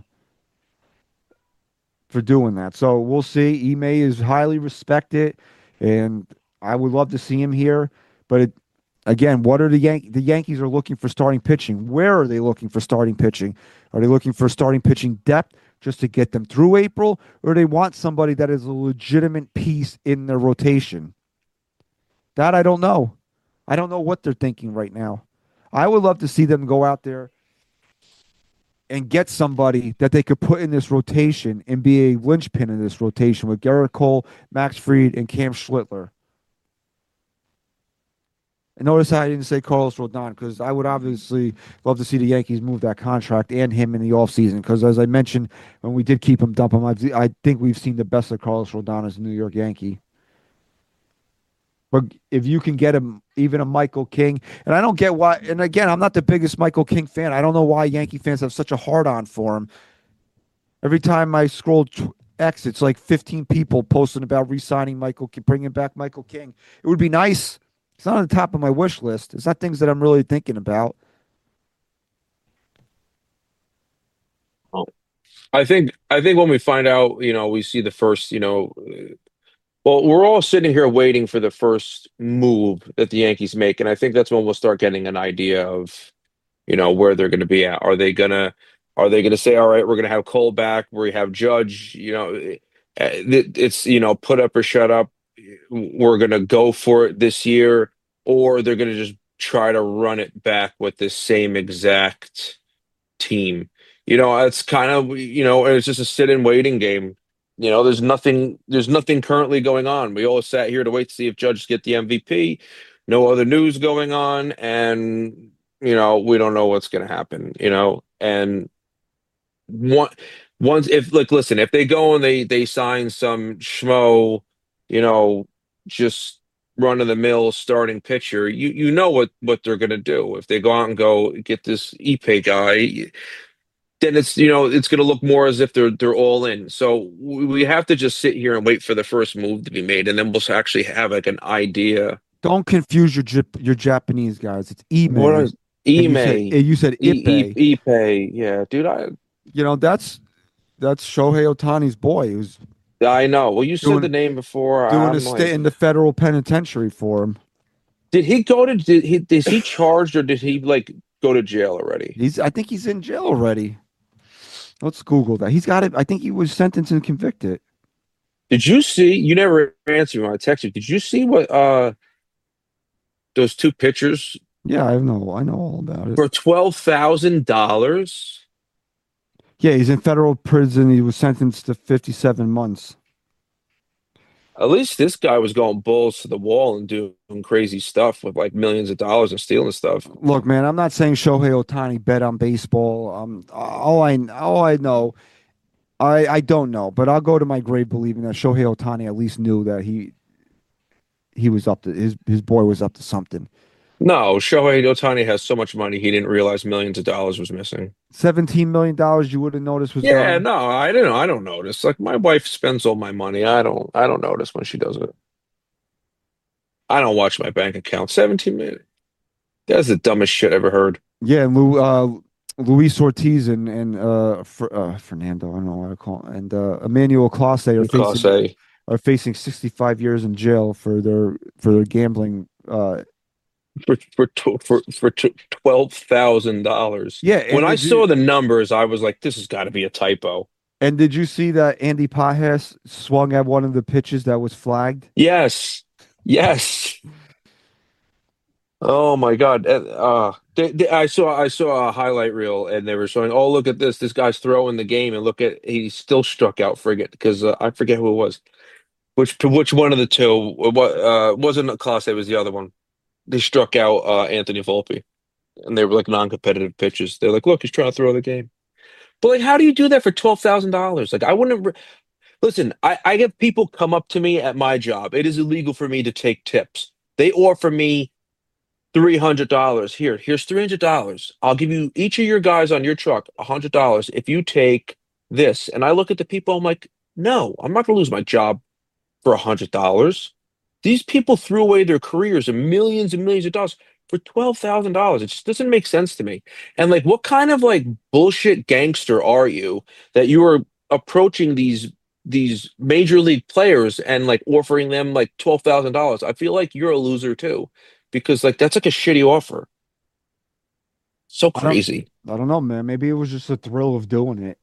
for doing that. So we'll see. Ime is highly respected, and I would love to see him here. But again, what are the Yankees are looking for starting pitching? Where are they looking for starting pitching? Are they looking for starting pitching depth just to get them through April, or do they want somebody that is a legitimate piece in their rotation? That I don't know. I don't know what they're thinking right now. I would love to see them go out there and get somebody that they could put in this rotation and be a linchpin in this rotation with Garrett Cole, Max Fried, and Cam Schlittler. And notice how I didn't say Carlos Rodon, because I would obviously love to see the Yankees move that contract and him in the offseason. Because as I mentioned, when we did keep him, dump him, I think we've seen the best of Carlos Rodon as a New York Yankee. But if you can get him, even a Michael King, and I don't get why, and again, I'm not the biggest Michael King fan. I don't know why Yankee fans have such a hard-on for him. Every time I scroll X, it's like 15 people posting about re-signing Michael King, bringing back Michael King. It would be nice. It's not on the top of my wish list. It's not things that I'm really thinking about. I think when we find out, we see the first, well, we're all sitting here waiting for the first move that the Yankees make, and I think that's when we'll start getting an idea of, where they're going to be at. Are they gonna say, all right, we're going to have Cole back, where we have Judge, it's, put up or shut up. We're going to go for it this year, or they're going to just try to run it back with the same exact team. It's kind of, it's just a sit and waiting game. There's nothing currently going on. We all sat here to wait to see if Judge get the MVP. No other news going on, and we don't know what's going to happen. And one if like listen, if they go and they sign some schmo, just run of the mill starting pitcher, you know what they're going to do. If they go out and go get this Ipe guy, then it's going to look more as if they're all in. So we have to just sit here and wait for the first move to be made, and then we'll actually have like an idea. Don't confuse your Japanese guys. It's Ime. What is Ime? You said Ipe. Ipe. Yeah, dude. That's Shohei Ohtani's boy. Who's I know. Well, you said the name before. Doing a stay in the federal penitentiary for him. Did he go to? Is he charged, or did he go to jail already? I think he's in jail already. Let's Google that. He's got it. I think he was sentenced and convicted. Did you see? You never answered when I texted you. Did you see what those two pitchers? Yeah, I know all about it. For $12,000. Yeah, he's in federal prison. He was sentenced to 57 months. At least this guy was going balls to the wall and doing crazy stuff with millions of dollars and stealing stuff. Look, man, I'm not saying Shohei Ohtani bet on baseball. All I know, I don't know, but I'll go to my grave believing that Shohei Ohtani at least knew that he was up to his boy was up to something. No, Shohei Ohtani has so much money he didn't realize millions of dollars was missing. $17 million you would have noticed was gone. No, I didn't know. I don't notice. Like my wife spends all my money. I don't notice when she does it. I don't watch my bank account. 17 million. That's the dumbest shit I ever heard. Yeah, Luis Ortiz and Fernando, I don't know what I call him, and Emmanuel Clase Class A are facing 65 years in jail for their gambling. for $12,000. Yeah, When and I did you saw the numbers, I was like, "This has got to be a typo." and did you see that Andy Pajes swung at one of the pitches that was flagged? Yes, yes. Oh my God. I saw a highlight reel and they were showing, oh, look at this. This guy's throwing the game and look at he still struck out Frigate because I forget who it was. Which one of the two? What wasn't a class, it was the other one. They struck out Anthony Volpe and they were like non-competitive pitches. They're like, look, he's trying to throw the game. But like, how do you do that for $12,000? Like I wouldn't listen, I have people come up to me at my job. It is illegal for me to take tips. They offer me $300. Here's $300. I'll give you each of your guys on your truck $100 if you take this. And I look at the people, I'm like, no, I'm not gonna lose my job for $100. These people threw away their careers and millions of dollars for $12,000. It just doesn't make sense to me. And like, what kind of like bullshit gangster are you that you are approaching these major league players and like offering them like $12,000? I feel like you're a loser too, because like that's like a shitty offer. So I don't crazy. I don't know, man. Maybe it was just the thrill of doing it.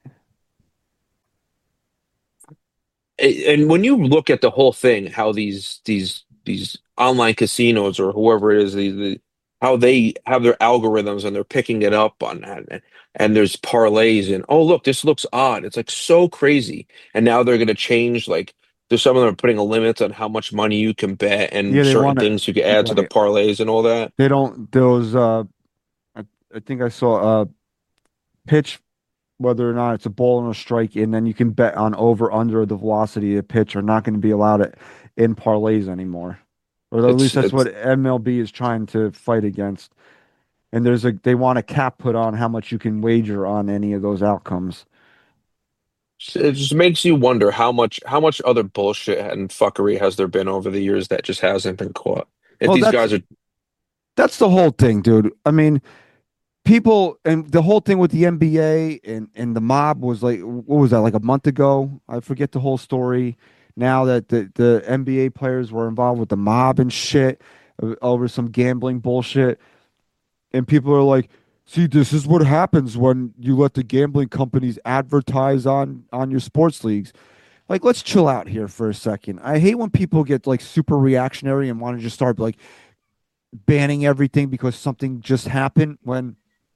And when you look at the whole thing, how these online casinos or whoever it is, how they have their algorithms and they're picking it up on that, and there's parlays and oh look, this looks odd. It's like so crazy. And now they're going to change like there's some of them are putting a limit on how much money you can bet Yeah, and they certain want it. things you can add to the Right. parlays and all that. They don't those I think I saw a pitch whether or not it's a ball and a strike, and then you can bet on over under the velocity of the pitch are not going to be allowed it in parlays anymore. Or at least that's It's what MLB is trying to fight against. And they want a cap put on how much you can wager on any of those outcomes. it just makes you wonder how much other bullshit and fuckery has there been over the years that just hasn't been caught. If Well, these guys are that's the whole thing, dude. I mean, people and the whole thing with the NBA and the mob was like what was that like a month ago? I forget the whole story. Now that the NBA players were involved with the mob and shit over some gambling bullshit, and people are like, "See, this is what happens when you let the gambling companies advertise on your sports leagues." Like, let's chill out here for a second. I hate when people get like super reactionary and want to just start like banning everything because something just happened when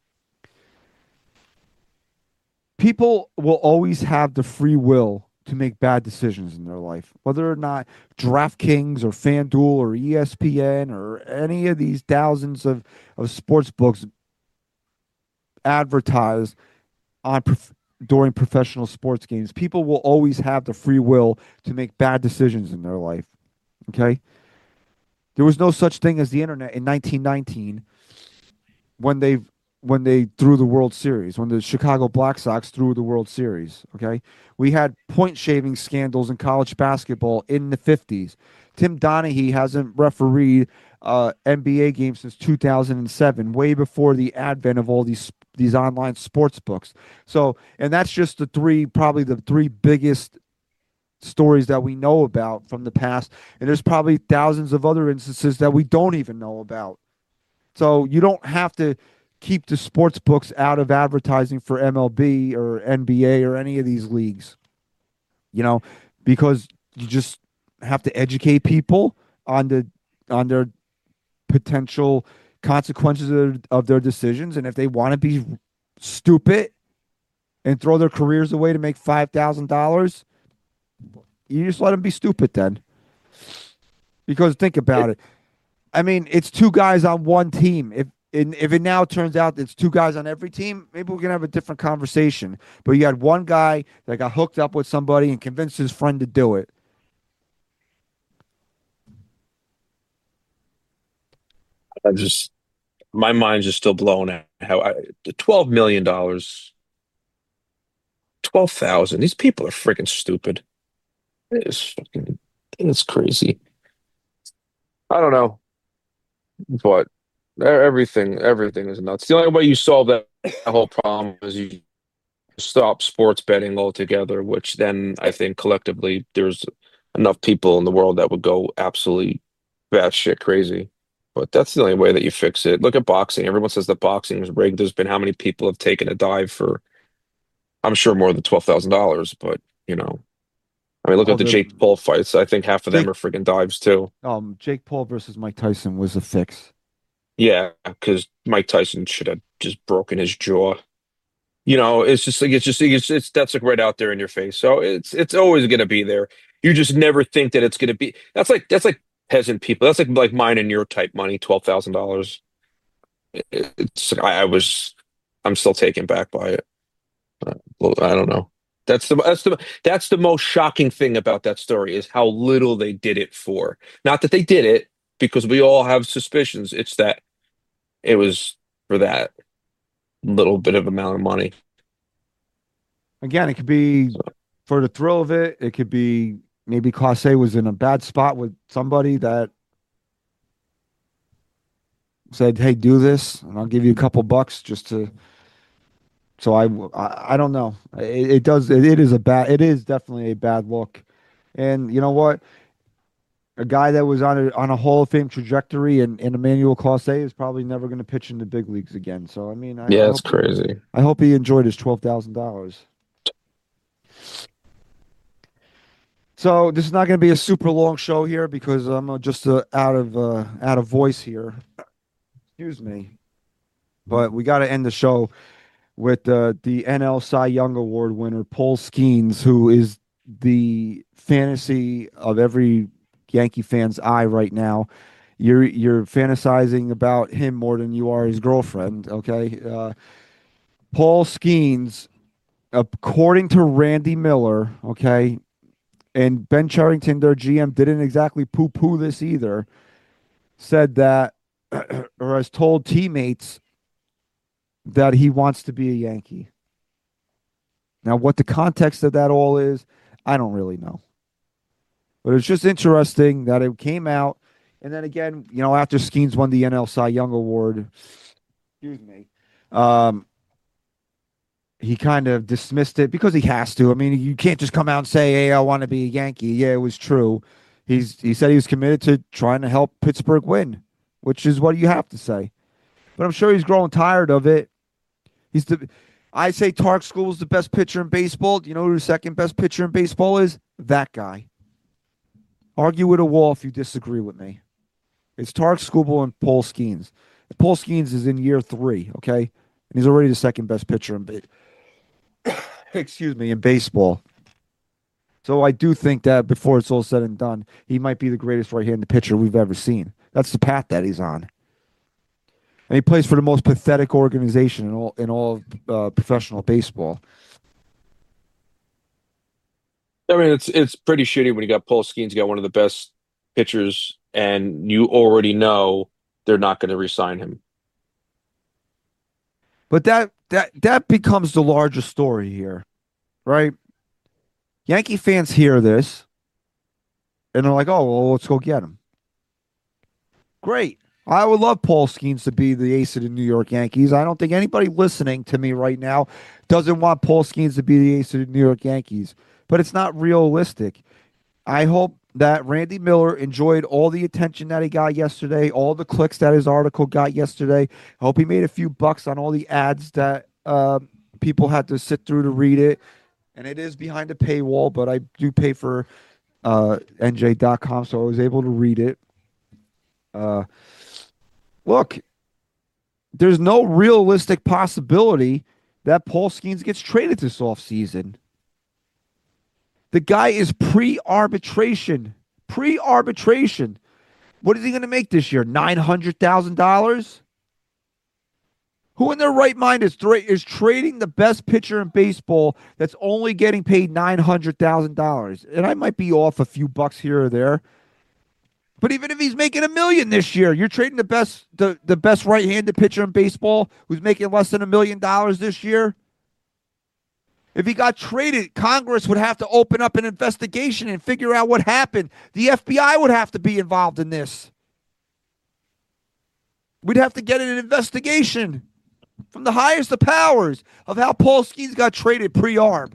people will always have the free will to make bad decisions in their life, whether or not DraftKings or FanDuel or ESPN or any of these thousands of sports books advertise on during professional sports games. People will always have the free will to make bad decisions in their life. Okay. There was no such thing as the internet in 1919 when they threw the World Series, when the Chicago Black Sox threw the World Series. Okay, we had point shaving scandals in college basketball in the 50s. Tim Donaghy hasn't refereed NBA games since 2007, way before the advent of all these online sports books. So, and that's just probably the three biggest stories that we know about from the past, and there's probably thousands of other instances that we don't even know about. So you don't have to keep the sports books out of advertising for MLB or NBA or any of these leagues, you know, because you just have to educate people on their potential consequences of their decisions. And if they want to be stupid and throw their careers away to make $5,000, you just let them be stupid then. Because think about it. I mean, it's two guys on one team. If it now turns out it's two guys on every team, maybe we can have a different conversation. But you had one guy that got hooked up with somebody and convinced his friend to do it. I just my mind's just still blown out. $12 million, 12,000. These people are freaking stupid. It's crazy. I don't know, but everything is nuts. The only way you solve that The whole problem is you stop sports betting altogether, which then I think collectively there's enough people in the world that would go absolutely batshit crazy. But that's the only way that you fix it. Look at boxing. Everyone says that boxing is rigged. There's been how many people have taken a dive for, I'm sure more than $12,000, but you know, I mean, look Oh, at the the Jake Paul fights. I think half of them Jake are friggin' dives too. Jake Paul versus Mike Tyson was a fix. Yeah, because Mike Tyson should have just broken his jaw. You know, it's just like it's that's like right out there in your face. So it's always gonna be there. You just never think that it's gonna be. That's like peasant people. That's like mine and your type money, $12,000. It's I'm still taken back by it. Well, I don't know. That's the most shocking thing about that story is how little they did it for. Not that they did it because we all have suspicions. It's that it was for that little bit of amount of money. Again, it could be So, for the thrill of it. It could be maybe Clase was in a bad spot with somebody that said, "Hey, do this, and I'll give you a couple bucks just to." So I don't know. It does. It is a bad. It is definitely a bad look. And you know what? A guy that was on a Hall of Fame trajectory and Emmanuel Clase is probably never going to pitch in the big leagues again. So I mean, yeah, it's crazy. I hope he enjoyed his $12,000. So this is not going to be a super long show here because I'm just out of voice here. Excuse me. But we got to end the show with the NL Cy Young Award winner Paul Skeens, who is the fantasy of every Yankee fan's eye right now. You're fantasizing about him more than you are his girlfriend. Okay, Paul Skeens, according to Randy Miller. Okay, and Ben Cherington, their GM, didn't exactly poo-poo this either. Said that, or has told teammates that he wants to be a Yankee. Now, what the context of that all is, I don't really know. But it's just interesting that it came out. And then again, after Skeens won the NL Cy Young Award, excuse me, he kind of dismissed it because he has to. I mean, you can't just come out and say, "Hey, I want to be a Yankee." Yeah, it was true. He said he was committed to trying to help Pittsburgh win, which is what you have to say. But I'm sure he's growing tired of it. I say Tark School is the best pitcher in baseball. Do you know who the second best pitcher in baseball is? That guy. Argue with a wall if you disagree with me. It's Tark Skubal and Paul Skeens. Paul Skeens is in year 3, okay? And he's already the second best pitcher in baseball. So I do think that before it's all said and done, he might be the greatest right-handed pitcher we've ever seen. That's the path that he's on. And he plays for the most pathetic organization in all of professional baseball. I mean, it's pretty shitty when you got Paul Skeens, you got one of the best pitchers, and you already know they're not going to re-sign him. But that becomes the larger story here, right? Yankee fans hear this, and they're like, "Oh, well, let's go get him." Great. I would love Paul Skeens to be the ace of the New York Yankees. I don't think anybody listening to me right now doesn't want Paul Skeens to be the ace of the New York Yankees. But it's not realistic. I hope that Randy Miller enjoyed all the attention that he got yesterday, all the clicks that his article got yesterday. I hope he made a few bucks on all the ads that people had to sit through to read it. And it is behind a paywall, but I do pay for NJ.com, so I was able to read it. Look, there's no realistic possibility that Paul Skeens gets traded this offseason. The guy is pre-arbitration. Pre-arbitration. What is he going to make this year? $900,000? Who in their right mind is trading the best pitcher in baseball that's only getting paid $900,000? And I might be off a few bucks here or there. But even if he's making $1 million this year, you're trading the best right-handed pitcher in baseball who's making less than $1 million this year. If he got traded, Congress would have to open up an investigation and figure out what happened. The FBI would have to be involved in this. We'd have to get an investigation. from the highest of powers of how Paul Skeens got traded pre-arb.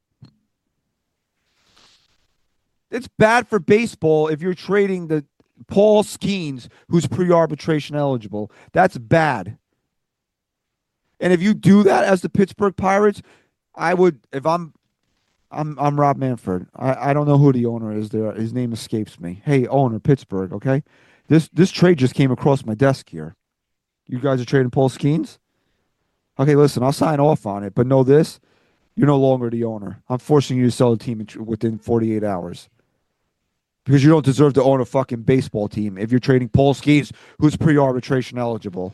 It's bad for baseball if you're trading the Paul Skeens, who's pre-arbitration eligible. That's bad. And if you do that as the Pittsburgh Pirates, I would. If I'm Rob Manfred. I don't know who the owner is there. His name escapes me. Hey, owner, Pittsburgh. Okay, this trade just came across my desk here. You guys are trading Paul Skeens? Okay, listen, I'll sign off on it, but know this: you're no longer the owner. I'm forcing you to sell the team within 48 hours. Because you don't deserve to own a fucking baseball team if you're trading Paul Skeens, who's pre-arbitration eligible.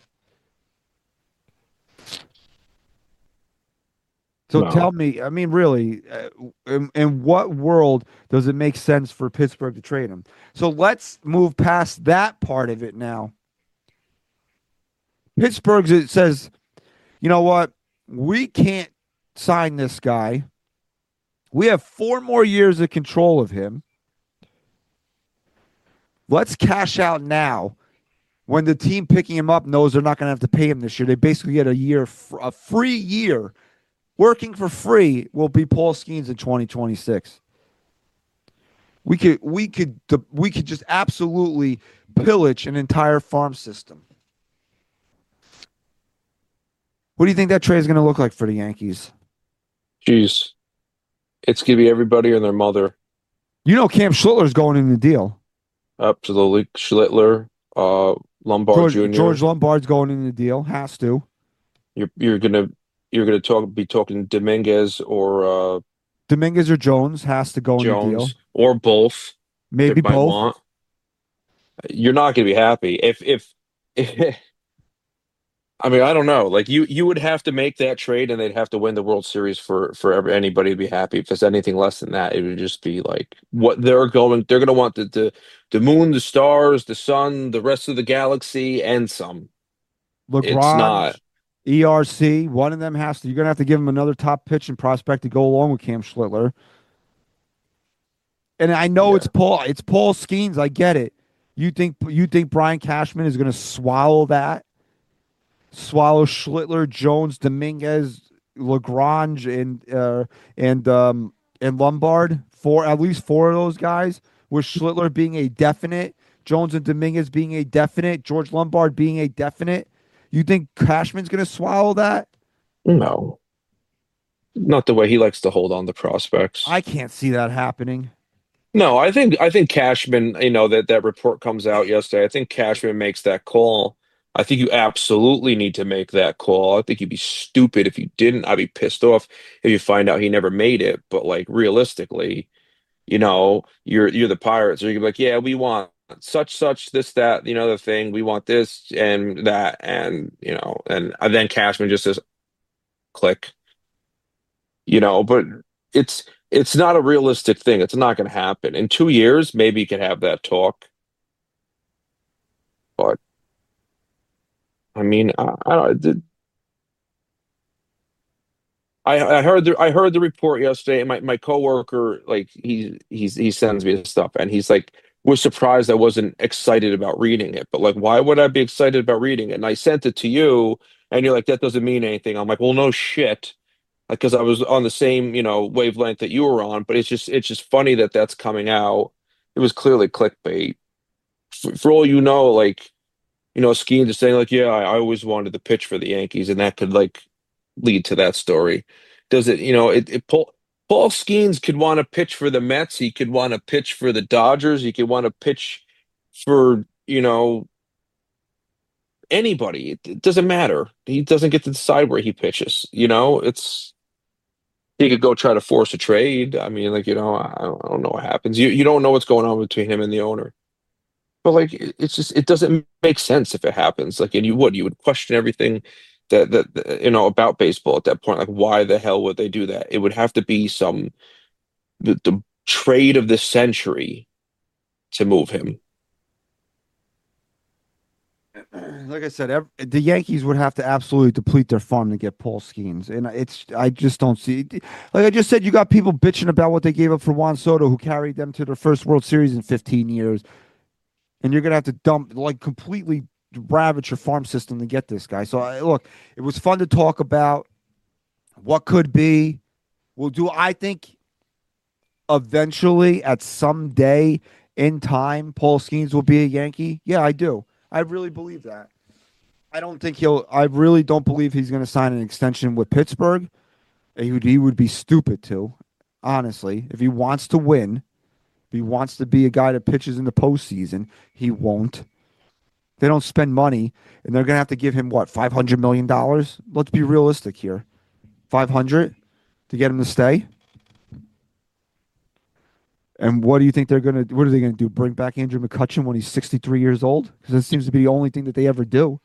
So No. tell me, I mean, really, in what world does it make sense for Pittsburgh to trade him? So let's move past that part of it now. Pittsburgh it says, you know what? We can't sign this guy. We have 4 more years of control of him. Let's cash out now. When the team picking him up knows they're not going to have to pay him this year, they basically get a free year. Working for free will be Paul Skeens in 2026. We could just absolutely pillage an entire farm system. What do you think that trade is going to look like for the Yankees? Jeez. It's going to be everybody and their mother. You know Cam Schlittler's going in the deal. Absolutely. Schlittler, Lombard Jr. George Lombard's going in the deal. Has to. You're gonna be talking Dominguez or Dominguez or Jones has to go in the deal. Jones or both. Maybe both. You're not gonna be happy if I mean, I don't know. Like you would have to make that trade, and they'd have to win the World Series for anybody to be happy. If there's anything less than that, it would just be like what they're going. They're going to want the moon, the stars, the sun, the rest of the galaxy, and some. Lagrange, it's not ERC. One of them has to. You're going to have to give him another top pitching prospect to go along with Cam Schlittler. And I know it's Paul Skeens. I get it. You think Brian Cashman is going to swallow that? Swallow Schlittler, Jones, Dominguez, Lagrange, and Lombard. At least 4 of those guys, with Schlittler being a definite, Jones and Dominguez being a definite, George Lombard being a definite. You think Cashman's going to swallow that? No, not the way he likes to hold on to prospects. I can't see that happening. No, I think Cashman. You know that report comes out yesterday. I think Cashman makes that call. I think you absolutely need to make that call. I think you'd be stupid if you didn't. I'd be pissed off if you find out he never made it. But like realistically, you know, you're the Pirates, or you can be like, yeah, we want such, this, that, the thing. We want this and that, and and then Cashman just says, click. But it's not a realistic thing. It's not going to happen. In 2 years, maybe you can have that talk. But I mean, I heard the report yesterday, and my coworker, like he sends me this stuff, and he's like, was surprised I wasn't excited about reading it. But like, why would I be excited about reading it? And I sent it to you, and you're like, that doesn't mean anything. I'm like, well, no shit, because I was on the same wavelength that you were on. But it's just funny that that's coming out. It was clearly clickbait. For all you know, like. Skeens is saying like, yeah, I always wanted to pitch for the Yankees, and that could like lead to that story. Does it? Paul Skeens could want to pitch for the Mets. He could want to pitch for the Dodgers. He could want to pitch for anybody. It doesn't matter. He doesn't get to decide where he pitches. He could go try to force a trade. I mean, like I don't know what happens. You don't know what's going on between him and the owner. But like, it doesn't make sense if it happens. Like, and you would question everything that about baseball at that point. Like, why the hell would they do that? It would have to be the trade of the century to move him. Like I said, the Yankees would have to absolutely deplete their farm to get Paul Skeens, and I just don't see. Like I just said, you got people bitching about what they gave up for Juan Soto, who carried them to their first World Series in 15 years. And you're going to have to completely ravage your farm system to get this guy. So look, it was fun to talk about what could be. I think eventually at some day in time, Paul Skeens will be a Yankee? Yeah, I do. I really believe that. I really don't believe he's going to sign an extension with Pittsburgh. He would be stupid to, honestly. If he wants to win, if he wants to be a guy that pitches in the postseason, he won't. They don't spend money, and they're going to have to give him what, $500 million? Let's be realistic here. 500 to get him to stay. And what do you think what are they gonna do? Bring back Andrew McCutchen when he's 63 years old? Because that seems to be the only thing that they ever do.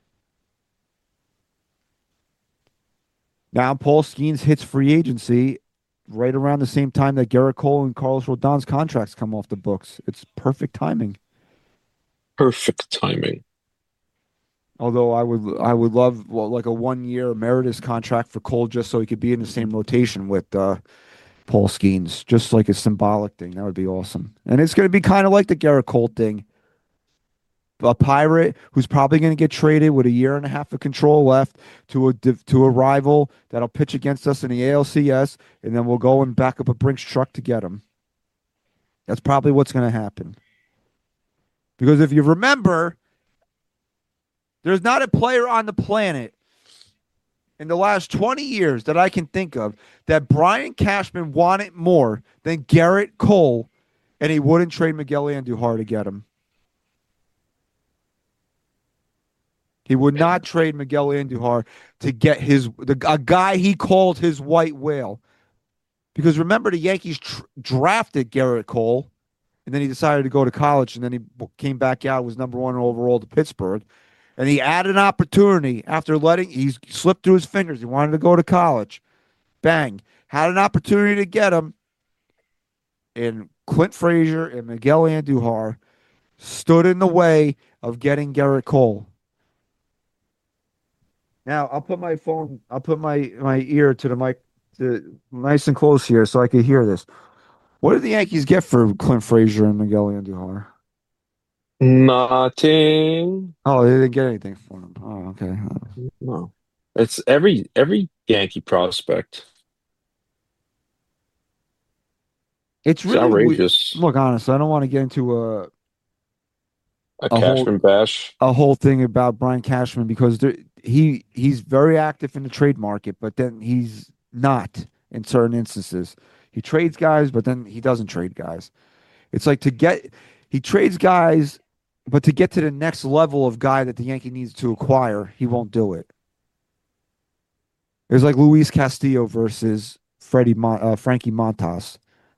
Now Paul Skeens hits free agency right around the same time that Garrett Cole and Carlos Rodon's contracts come off the books. It's perfect timing. Perfect timing. Although I would love like a 1 year emeritus contract for Cole just so he could be in the same rotation with Paul Skeens, just like a symbolic thing. That would be awesome. And it's going to be kind of like the Garrett Cole thing. A Pirate who's probably going to get traded with a year and a half of control left to a rival that'll pitch against us in the ALCS, and then we'll go and back up a Brinks truck to get him. That's probably what's going to happen. Because if you remember, there's not a player on the planet in the last 20 years that I can think of that Brian Cashman wanted more than Garrett Cole, and he wouldn't trade Miguel Andujar to get him. He would not trade Miguel Andujar to get a guy he called his white whale. Because remember, the Yankees drafted Garrett Cole, and then he decided to go to college, and then he came back out, was number 1 overall to Pittsburgh. And he had an opportunity after he slipped through his fingers. He wanted to go to college. Bang. Had an opportunity to get him. And Clint Frazier and Miguel Andujar stood in the way of getting Garrett Cole. Now, I'll put my ear to the mic nice and close here so I can hear this. What did the Yankees get for Clint Frazier and Miguel Andujar? Nothing. Oh, they didn't get anything for him. Oh, okay. No. It's every Yankee prospect. It's It's really outrageous. Look, honestly, I don't want to get into A a whole Cashman bash. a whole thing about Brian Cashman because he's very active in the trade market, but then he's not in certain instances. He trades guys, but then he doesn't trade guys. It's like he trades guys, but to get to the next level of guy that the Yankee needs to acquire, he won't do it. It's like Luis Castillo versus Frankie Montas.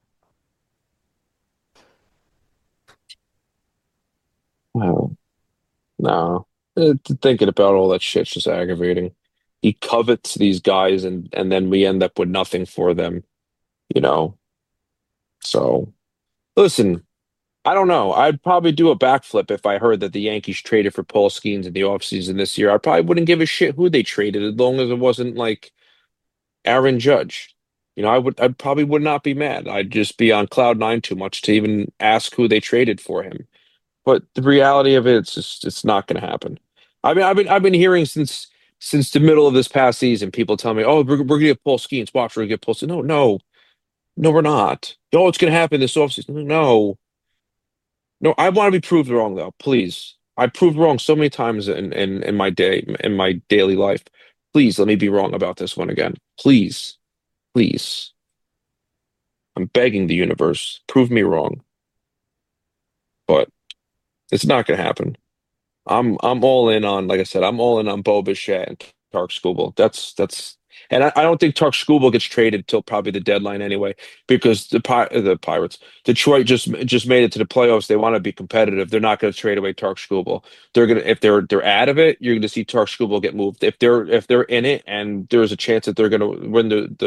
Oh, no. Thinking about all that shit's just aggravating. He covets these guys and then we end up with nothing for them, you know. So listen, I don't know. I'd probably do a backflip if I heard that the Yankees traded for Paul Skeens in the offseason this year. I probably wouldn't give a shit who they traded as long as it wasn't like Aaron Judge. I probably would not be mad. I'd just be on cloud nine too much to even ask who they traded for him. But the reality of it, it's not going to happen. I mean, I've been hearing since the middle of this past season, people tell me, "Oh, we're going to get Paul Skeens. Watch, we're going to get Paul Skeens." No, no, no, we're not. Oh, it's going to happen this offseason. No, no. I want to be proved wrong, though. Please, I proved wrong so many times in my daily life. Please let me be wrong about this one again. Please, please. I'm begging the universe, prove me wrong. But it's not going to happen. I'm all in on, like I said, I'm all in on Bo Bichette and Tark Skubal. And I don't think Tark Skubal gets traded till probably the deadline anyway, because the Pirates, Detroit just made it to the playoffs. They want to be competitive. They're not going to trade away Tark Skubal. If they're out of it, you're going to see Tark Skubal get moved. If they're in it and there's a chance that they're going to win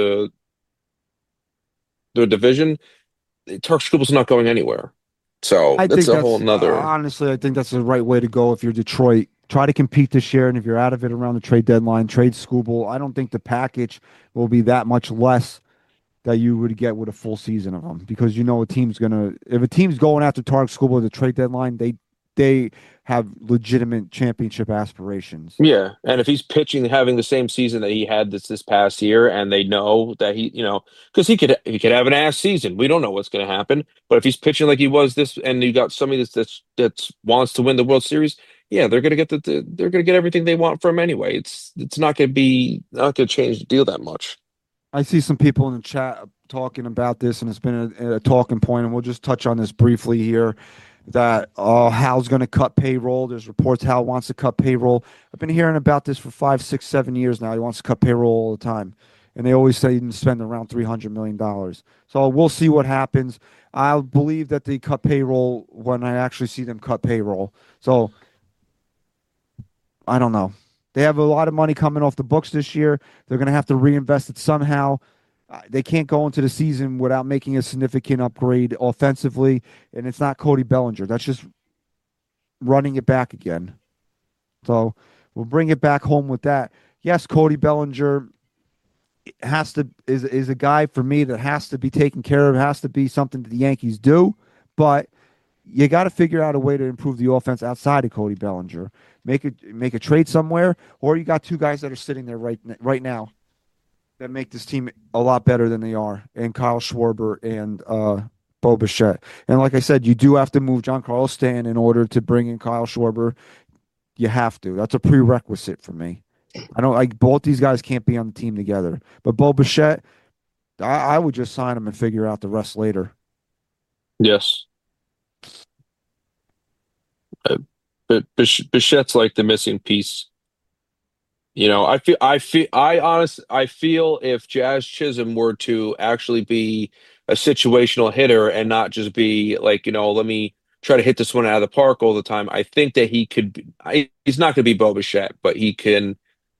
the division, Tark Skubal's not going anywhere. So I that's think a whole nother. honestly, I think that's the right way to go if you're Detroit. Try to compete this year, and if you're out of it around the trade deadline, trade Skubal. I don't think the package will be that much less that you would get with a full season of them because if a team's going after Tarek Skubal at the trade deadline, they have legitimate championship aspirations. Yeah, and if he's pitching, having the same season that he had this past year, and they know that because he could have an ass season. We don't know what's going to happen, but if he's pitching like he was this, and you got somebody that's wants to win the World Series, yeah, they're going to get they're going to get everything they want from him anyway. It's not going to change the deal that much. I see some people in the chat talking about this, and it's been a talking point, and we'll just touch on this briefly here. That Hal's going to cut payroll. There's reports Hal wants to cut payroll. I've been hearing about this for 5, 6, 7 years now. He wants to cut payroll all the time, and they always say he didn't spend around $300 million. So we'll see what happens. I'll believe that they cut payroll when I actually see them cut payroll. So I don't know. They have a lot of money coming off the books this year. They're going to have to reinvest it somehow. They can't go into the season without making a significant upgrade offensively, and it's not Cody Bellinger. That's just running it back again. So we'll bring it back home with that. Yes, Cody Bellinger is a guy for me that has to be taken care of. Has to be something that the Yankees do, but you got to figure out a way to improve the offense outside of Cody Bellinger. Make a trade somewhere, or you got two guys that are sitting there right now that make this team a lot better than they are, and Kyle Schwarber and Bo Bichette. And like I said, you do have to move Giancarlo Stanton in order to bring in Kyle Schwarber. You have to. That's a prerequisite for me. I don't like both these guys can't be on the team together. But Bo Bichette, I would just sign him and figure out the rest later. Yes. But Bichette's like the missing piece. I feel if Jazz Chisholm were to actually be a situational hitter and not just be like, let me try to hit this one out of the park all the time, I think that he could he's not going to be Bo Bichette, but he can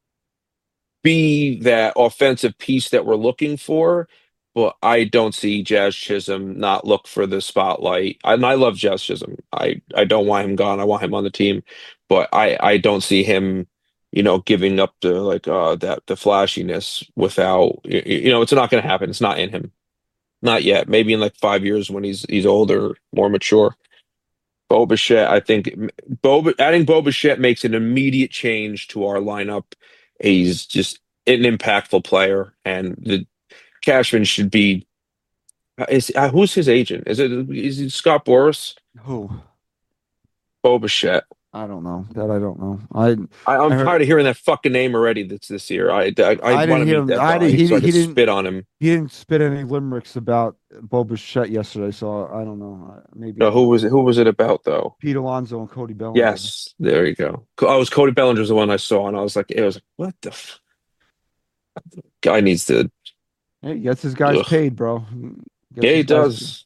be that offensive piece that we're looking for. But I don't see Jazz Chisholm not look for the spotlight. And I love Jazz Chisholm. I don't want him gone. I want him on the team, but I don't see him giving up the flashiness without it's not going to happen. It's not in him, not yet. Maybe in like 5 years when he's older, more mature. Bo Bichette, I think adding Bo Bichette makes an immediate change to our lineup. He's just an impactful player, and the Cashman should be. Who's his agent? Is it Scott Boras? Who? Bo Bichette. I don't know. That I don't know. I'm tired of hearing that fucking name already. That's this year. I want to meet that guy so I can spit on him. He didn't spit any limericks about Bo Bichette yesterday, so I don't know. Maybe. No, who was it about though? Pete Alonso and Cody Bellinger. Yes, there you go. I was Cody Bellinger's the one I saw, and I was like, what the guy needs to. Hey, he gets his guys paid, bro. Yeah, he does.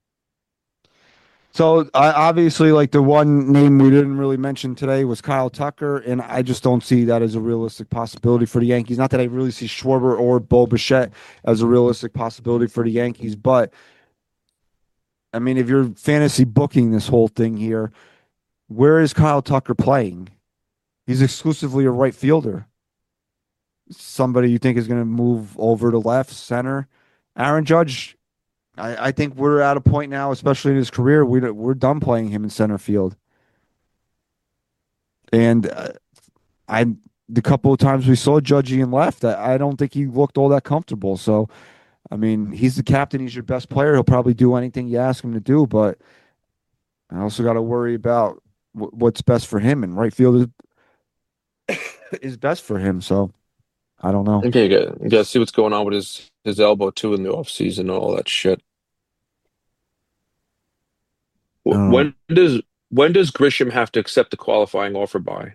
So obviously, like the one name we didn't really mention today was Kyle Tucker, and I just don't see that as a realistic possibility for the Yankees. Not that I really see Schwarber or Bo Bichette as a realistic possibility for the Yankees, but I mean, if you're fantasy booking this whole thing here, where is Kyle Tucker playing? He's exclusively a right fielder. Somebody you think is going to move over to left, center. Aaron Judge, I think we're at a point now, especially in his career, we're done playing him in center field. And the couple of times we saw Judgy and left, I don't think he looked all that comfortable. So, I mean, he's the captain. He's your best player. He'll probably do anything you ask him to do. But I also got to worry about what's best for him. And right field is best for him. So, I don't know. Okay, you got to see what's going on with his elbow too in the offseason and all that shit. When does Grisham have to accept the qualifying offer by?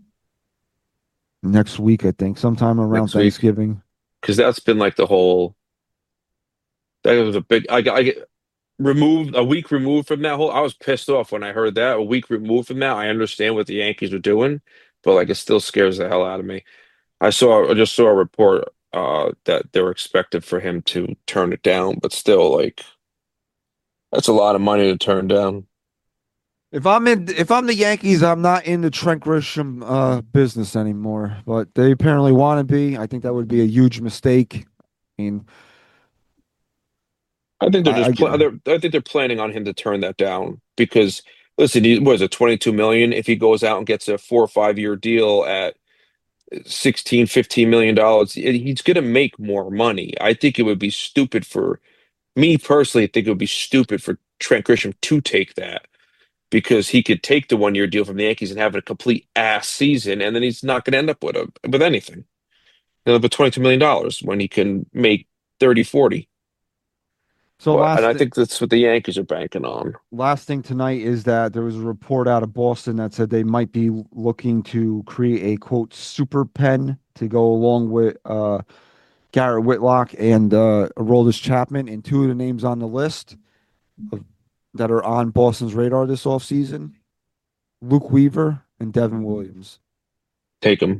Next week, I think, sometime around Thanksgiving. Because that's been like the whole. That was a big. I get removed a week removed from that whole. I was pissed off when I heard that. A week removed from that, I understand what the Yankees are doing, but like it still scares the hell out of me. I just saw a report that they were expected for him to turn it down, but still, like, that's a lot of money to turn down. If I'm the Yankees, I'm not in the Trent Grisham business anymore. But they apparently want to be. I think that would be a huge mistake. I mean, I think they're just. I think they're planning on him to turn that down because Listen, he was it 22 million. If he goes out and gets a 4 or 5 year deal at 16, $15 million, he's gonna make more money. I think it would be stupid for me personally. I think it would be stupid for Trent Grisham to take that because he could take the 1 year deal from the Yankees and have a complete ass season, and then he's not going to end up with anything. He'll end up with $22 million when he can make 30, 40. So And I think that's what the Yankees are banking on. last thing tonight is that there was a report out of Boston that said they might be looking to create a quote super pen to go along with Garrett Whitlock and Aroldis Chapman, and two of the names on the list of, that are on Boston's radar this offseason, Luke Weaver and Devin Williams. Take him.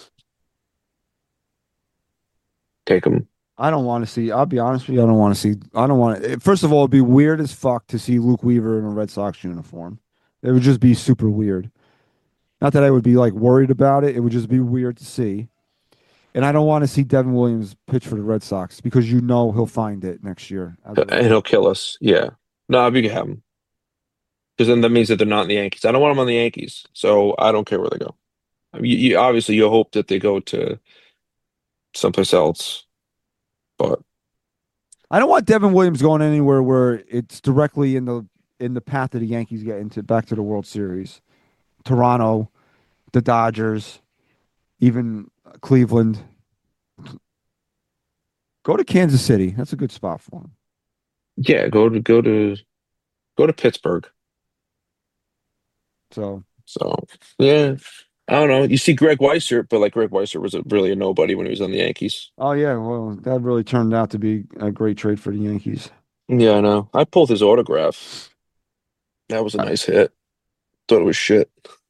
Take him. I don't want to see. I'll be honest with you. I don't want to see. I don't want to. First of all, it'd be weird as fuck to see Luke Weaver in a Red Sox uniform. It would just be super weird. Not that I would be like worried about it. It would just be weird to see. And I don't want to see Devin Williams pitch for the Red Sox because he'll find it next year. And he'll kill us. Yeah. No, we can have him. Because then that means that they're not in the Yankees. I don't want them on the Yankees, so I don't care where they go. I mean, obviously you hope that they go to someplace else, but I don't want Devin Williams going anywhere where it's directly in the path of the Yankees get into back to the World Series. Toronto, the Dodgers, even Cleveland. Go to Kansas City. That's a good spot for him. yeah, go to Pittsburgh. So So yeah, I don't know. You see Greg Weissert, but like Greg Weissert was really a nobody when he was on the Yankees. oh yeah, well, that really turned out to be a great trade for the Yankees. Yeah, I know. I pulled his autograph. That was a nice hit. Thought it was shit.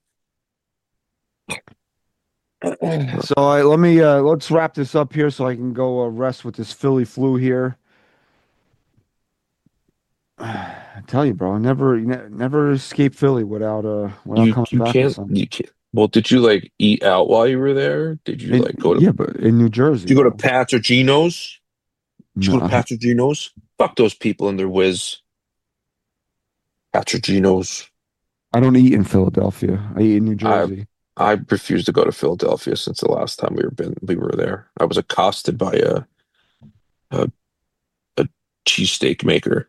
So let's wrap this up here so I can go rest with this Philly flu here. I tell you, bro, never escape Philly without You coming you back with can't something. you can't. Well, did you like eat out while you were there? Did you like go to Yeah, but in New did Jersey, you go to bro. Pat's or Geno's? Did you go to No, Pat's or Geno's? Fuck those people and their whiz. Pat's or Geno's. I don't eat in Philadelphia. I eat in New I Jersey. I refused to go to Philadelphia since the last time we were there. I was accosted by a, a cheesesteak maker.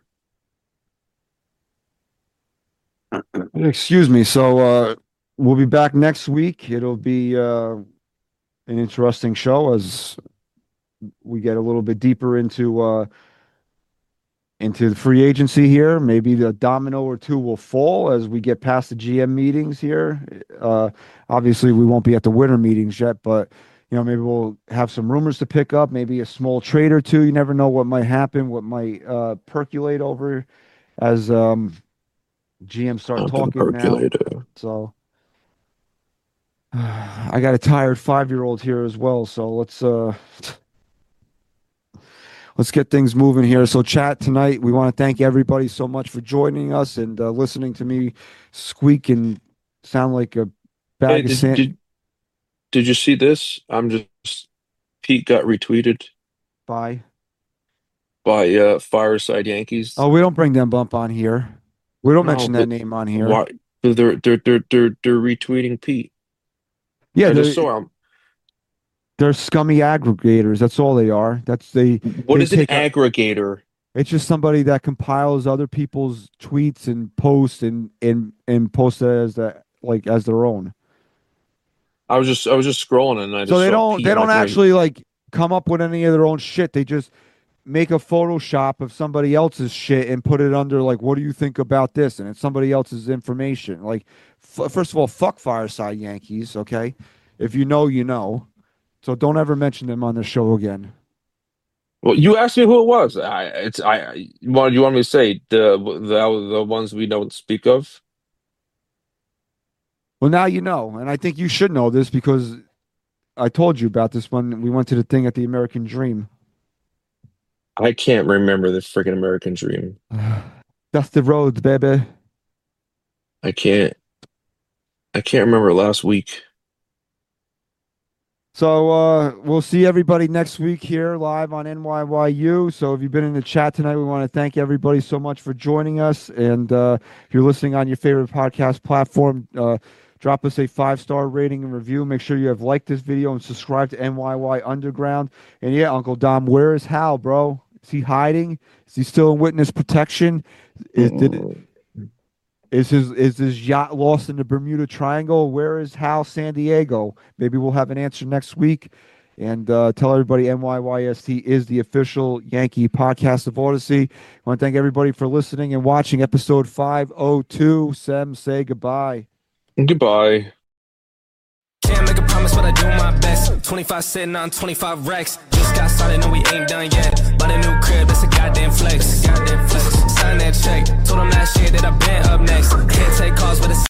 Excuse me. So we'll be back next week. It'll be an interesting show as we get a little bit deeper into the free agency here. Maybe the domino or two will fall as we get past the GM meetings here. Obviously, we won't be at the winter meetings yet, but maybe we'll have some rumors to pick up. Maybe a small trade or two. You never know what might happen, what might percolate over as GM start Up to the talking now. percolator. So I got a tired 5-year-old here as well. So let's get things moving here. So chat tonight, we want to thank everybody so much for joining us and listening to me squeak and sound like a Hey, bag of sand. did you see this? Pete got retweeted Bye. by Fireside Yankees. Oh, we don't bring them bump on here. We don't No, mention that but name on here. why? They're retweeting Pete. Yeah, I just saw him. they're scummy aggregators. That's all they are. What they is an take aggregator? It's just somebody that compiles other people's tweets and posts and posts it as their own. I was just scrolling and I just So they saw don't Pete they don't like right. actually like come up with any of their own shit. They just make a Photoshop of somebody else's shit and put it under like, what do you think about this? And it's somebody else's information. Like, first of all, fuck Fireside Yankees, okay? If you know, you know. So don't ever mention them on the show again. Well, you asked me who it was. What you want me to say? The ones we don't speak of. Well, now you know, and I think you should know this because I told you about this when we went to the thing at the American Dream. I can't remember the freaking American Dream. That's the roads, baby. I can't. I can't remember last week. So we'll see everybody next week here live on NYYU. So if you've been in the chat tonight, we want to thank everybody so much for joining us. And if you're listening on your favorite podcast platform, drop us a 5-star rating and review. Make sure you have liked this video and subscribe to NYY Underground. And yeah, Uncle Dom, where is Hal, bro? Is he hiding? Is he still in witness protection? Is his yacht lost in the Bermuda Triangle? Where is Hal San Diego? Maybe we'll have an answer next week. And tell everybody NYYST is the official Yankee podcast of Odyssey. I want to thank everybody for listening and watching episode 502. Sem, say goodbye. Goodbye. Can't make a promise, but I do my best. 25 sitting on 25 racks. Just got started, no, we ain't done yet. But a new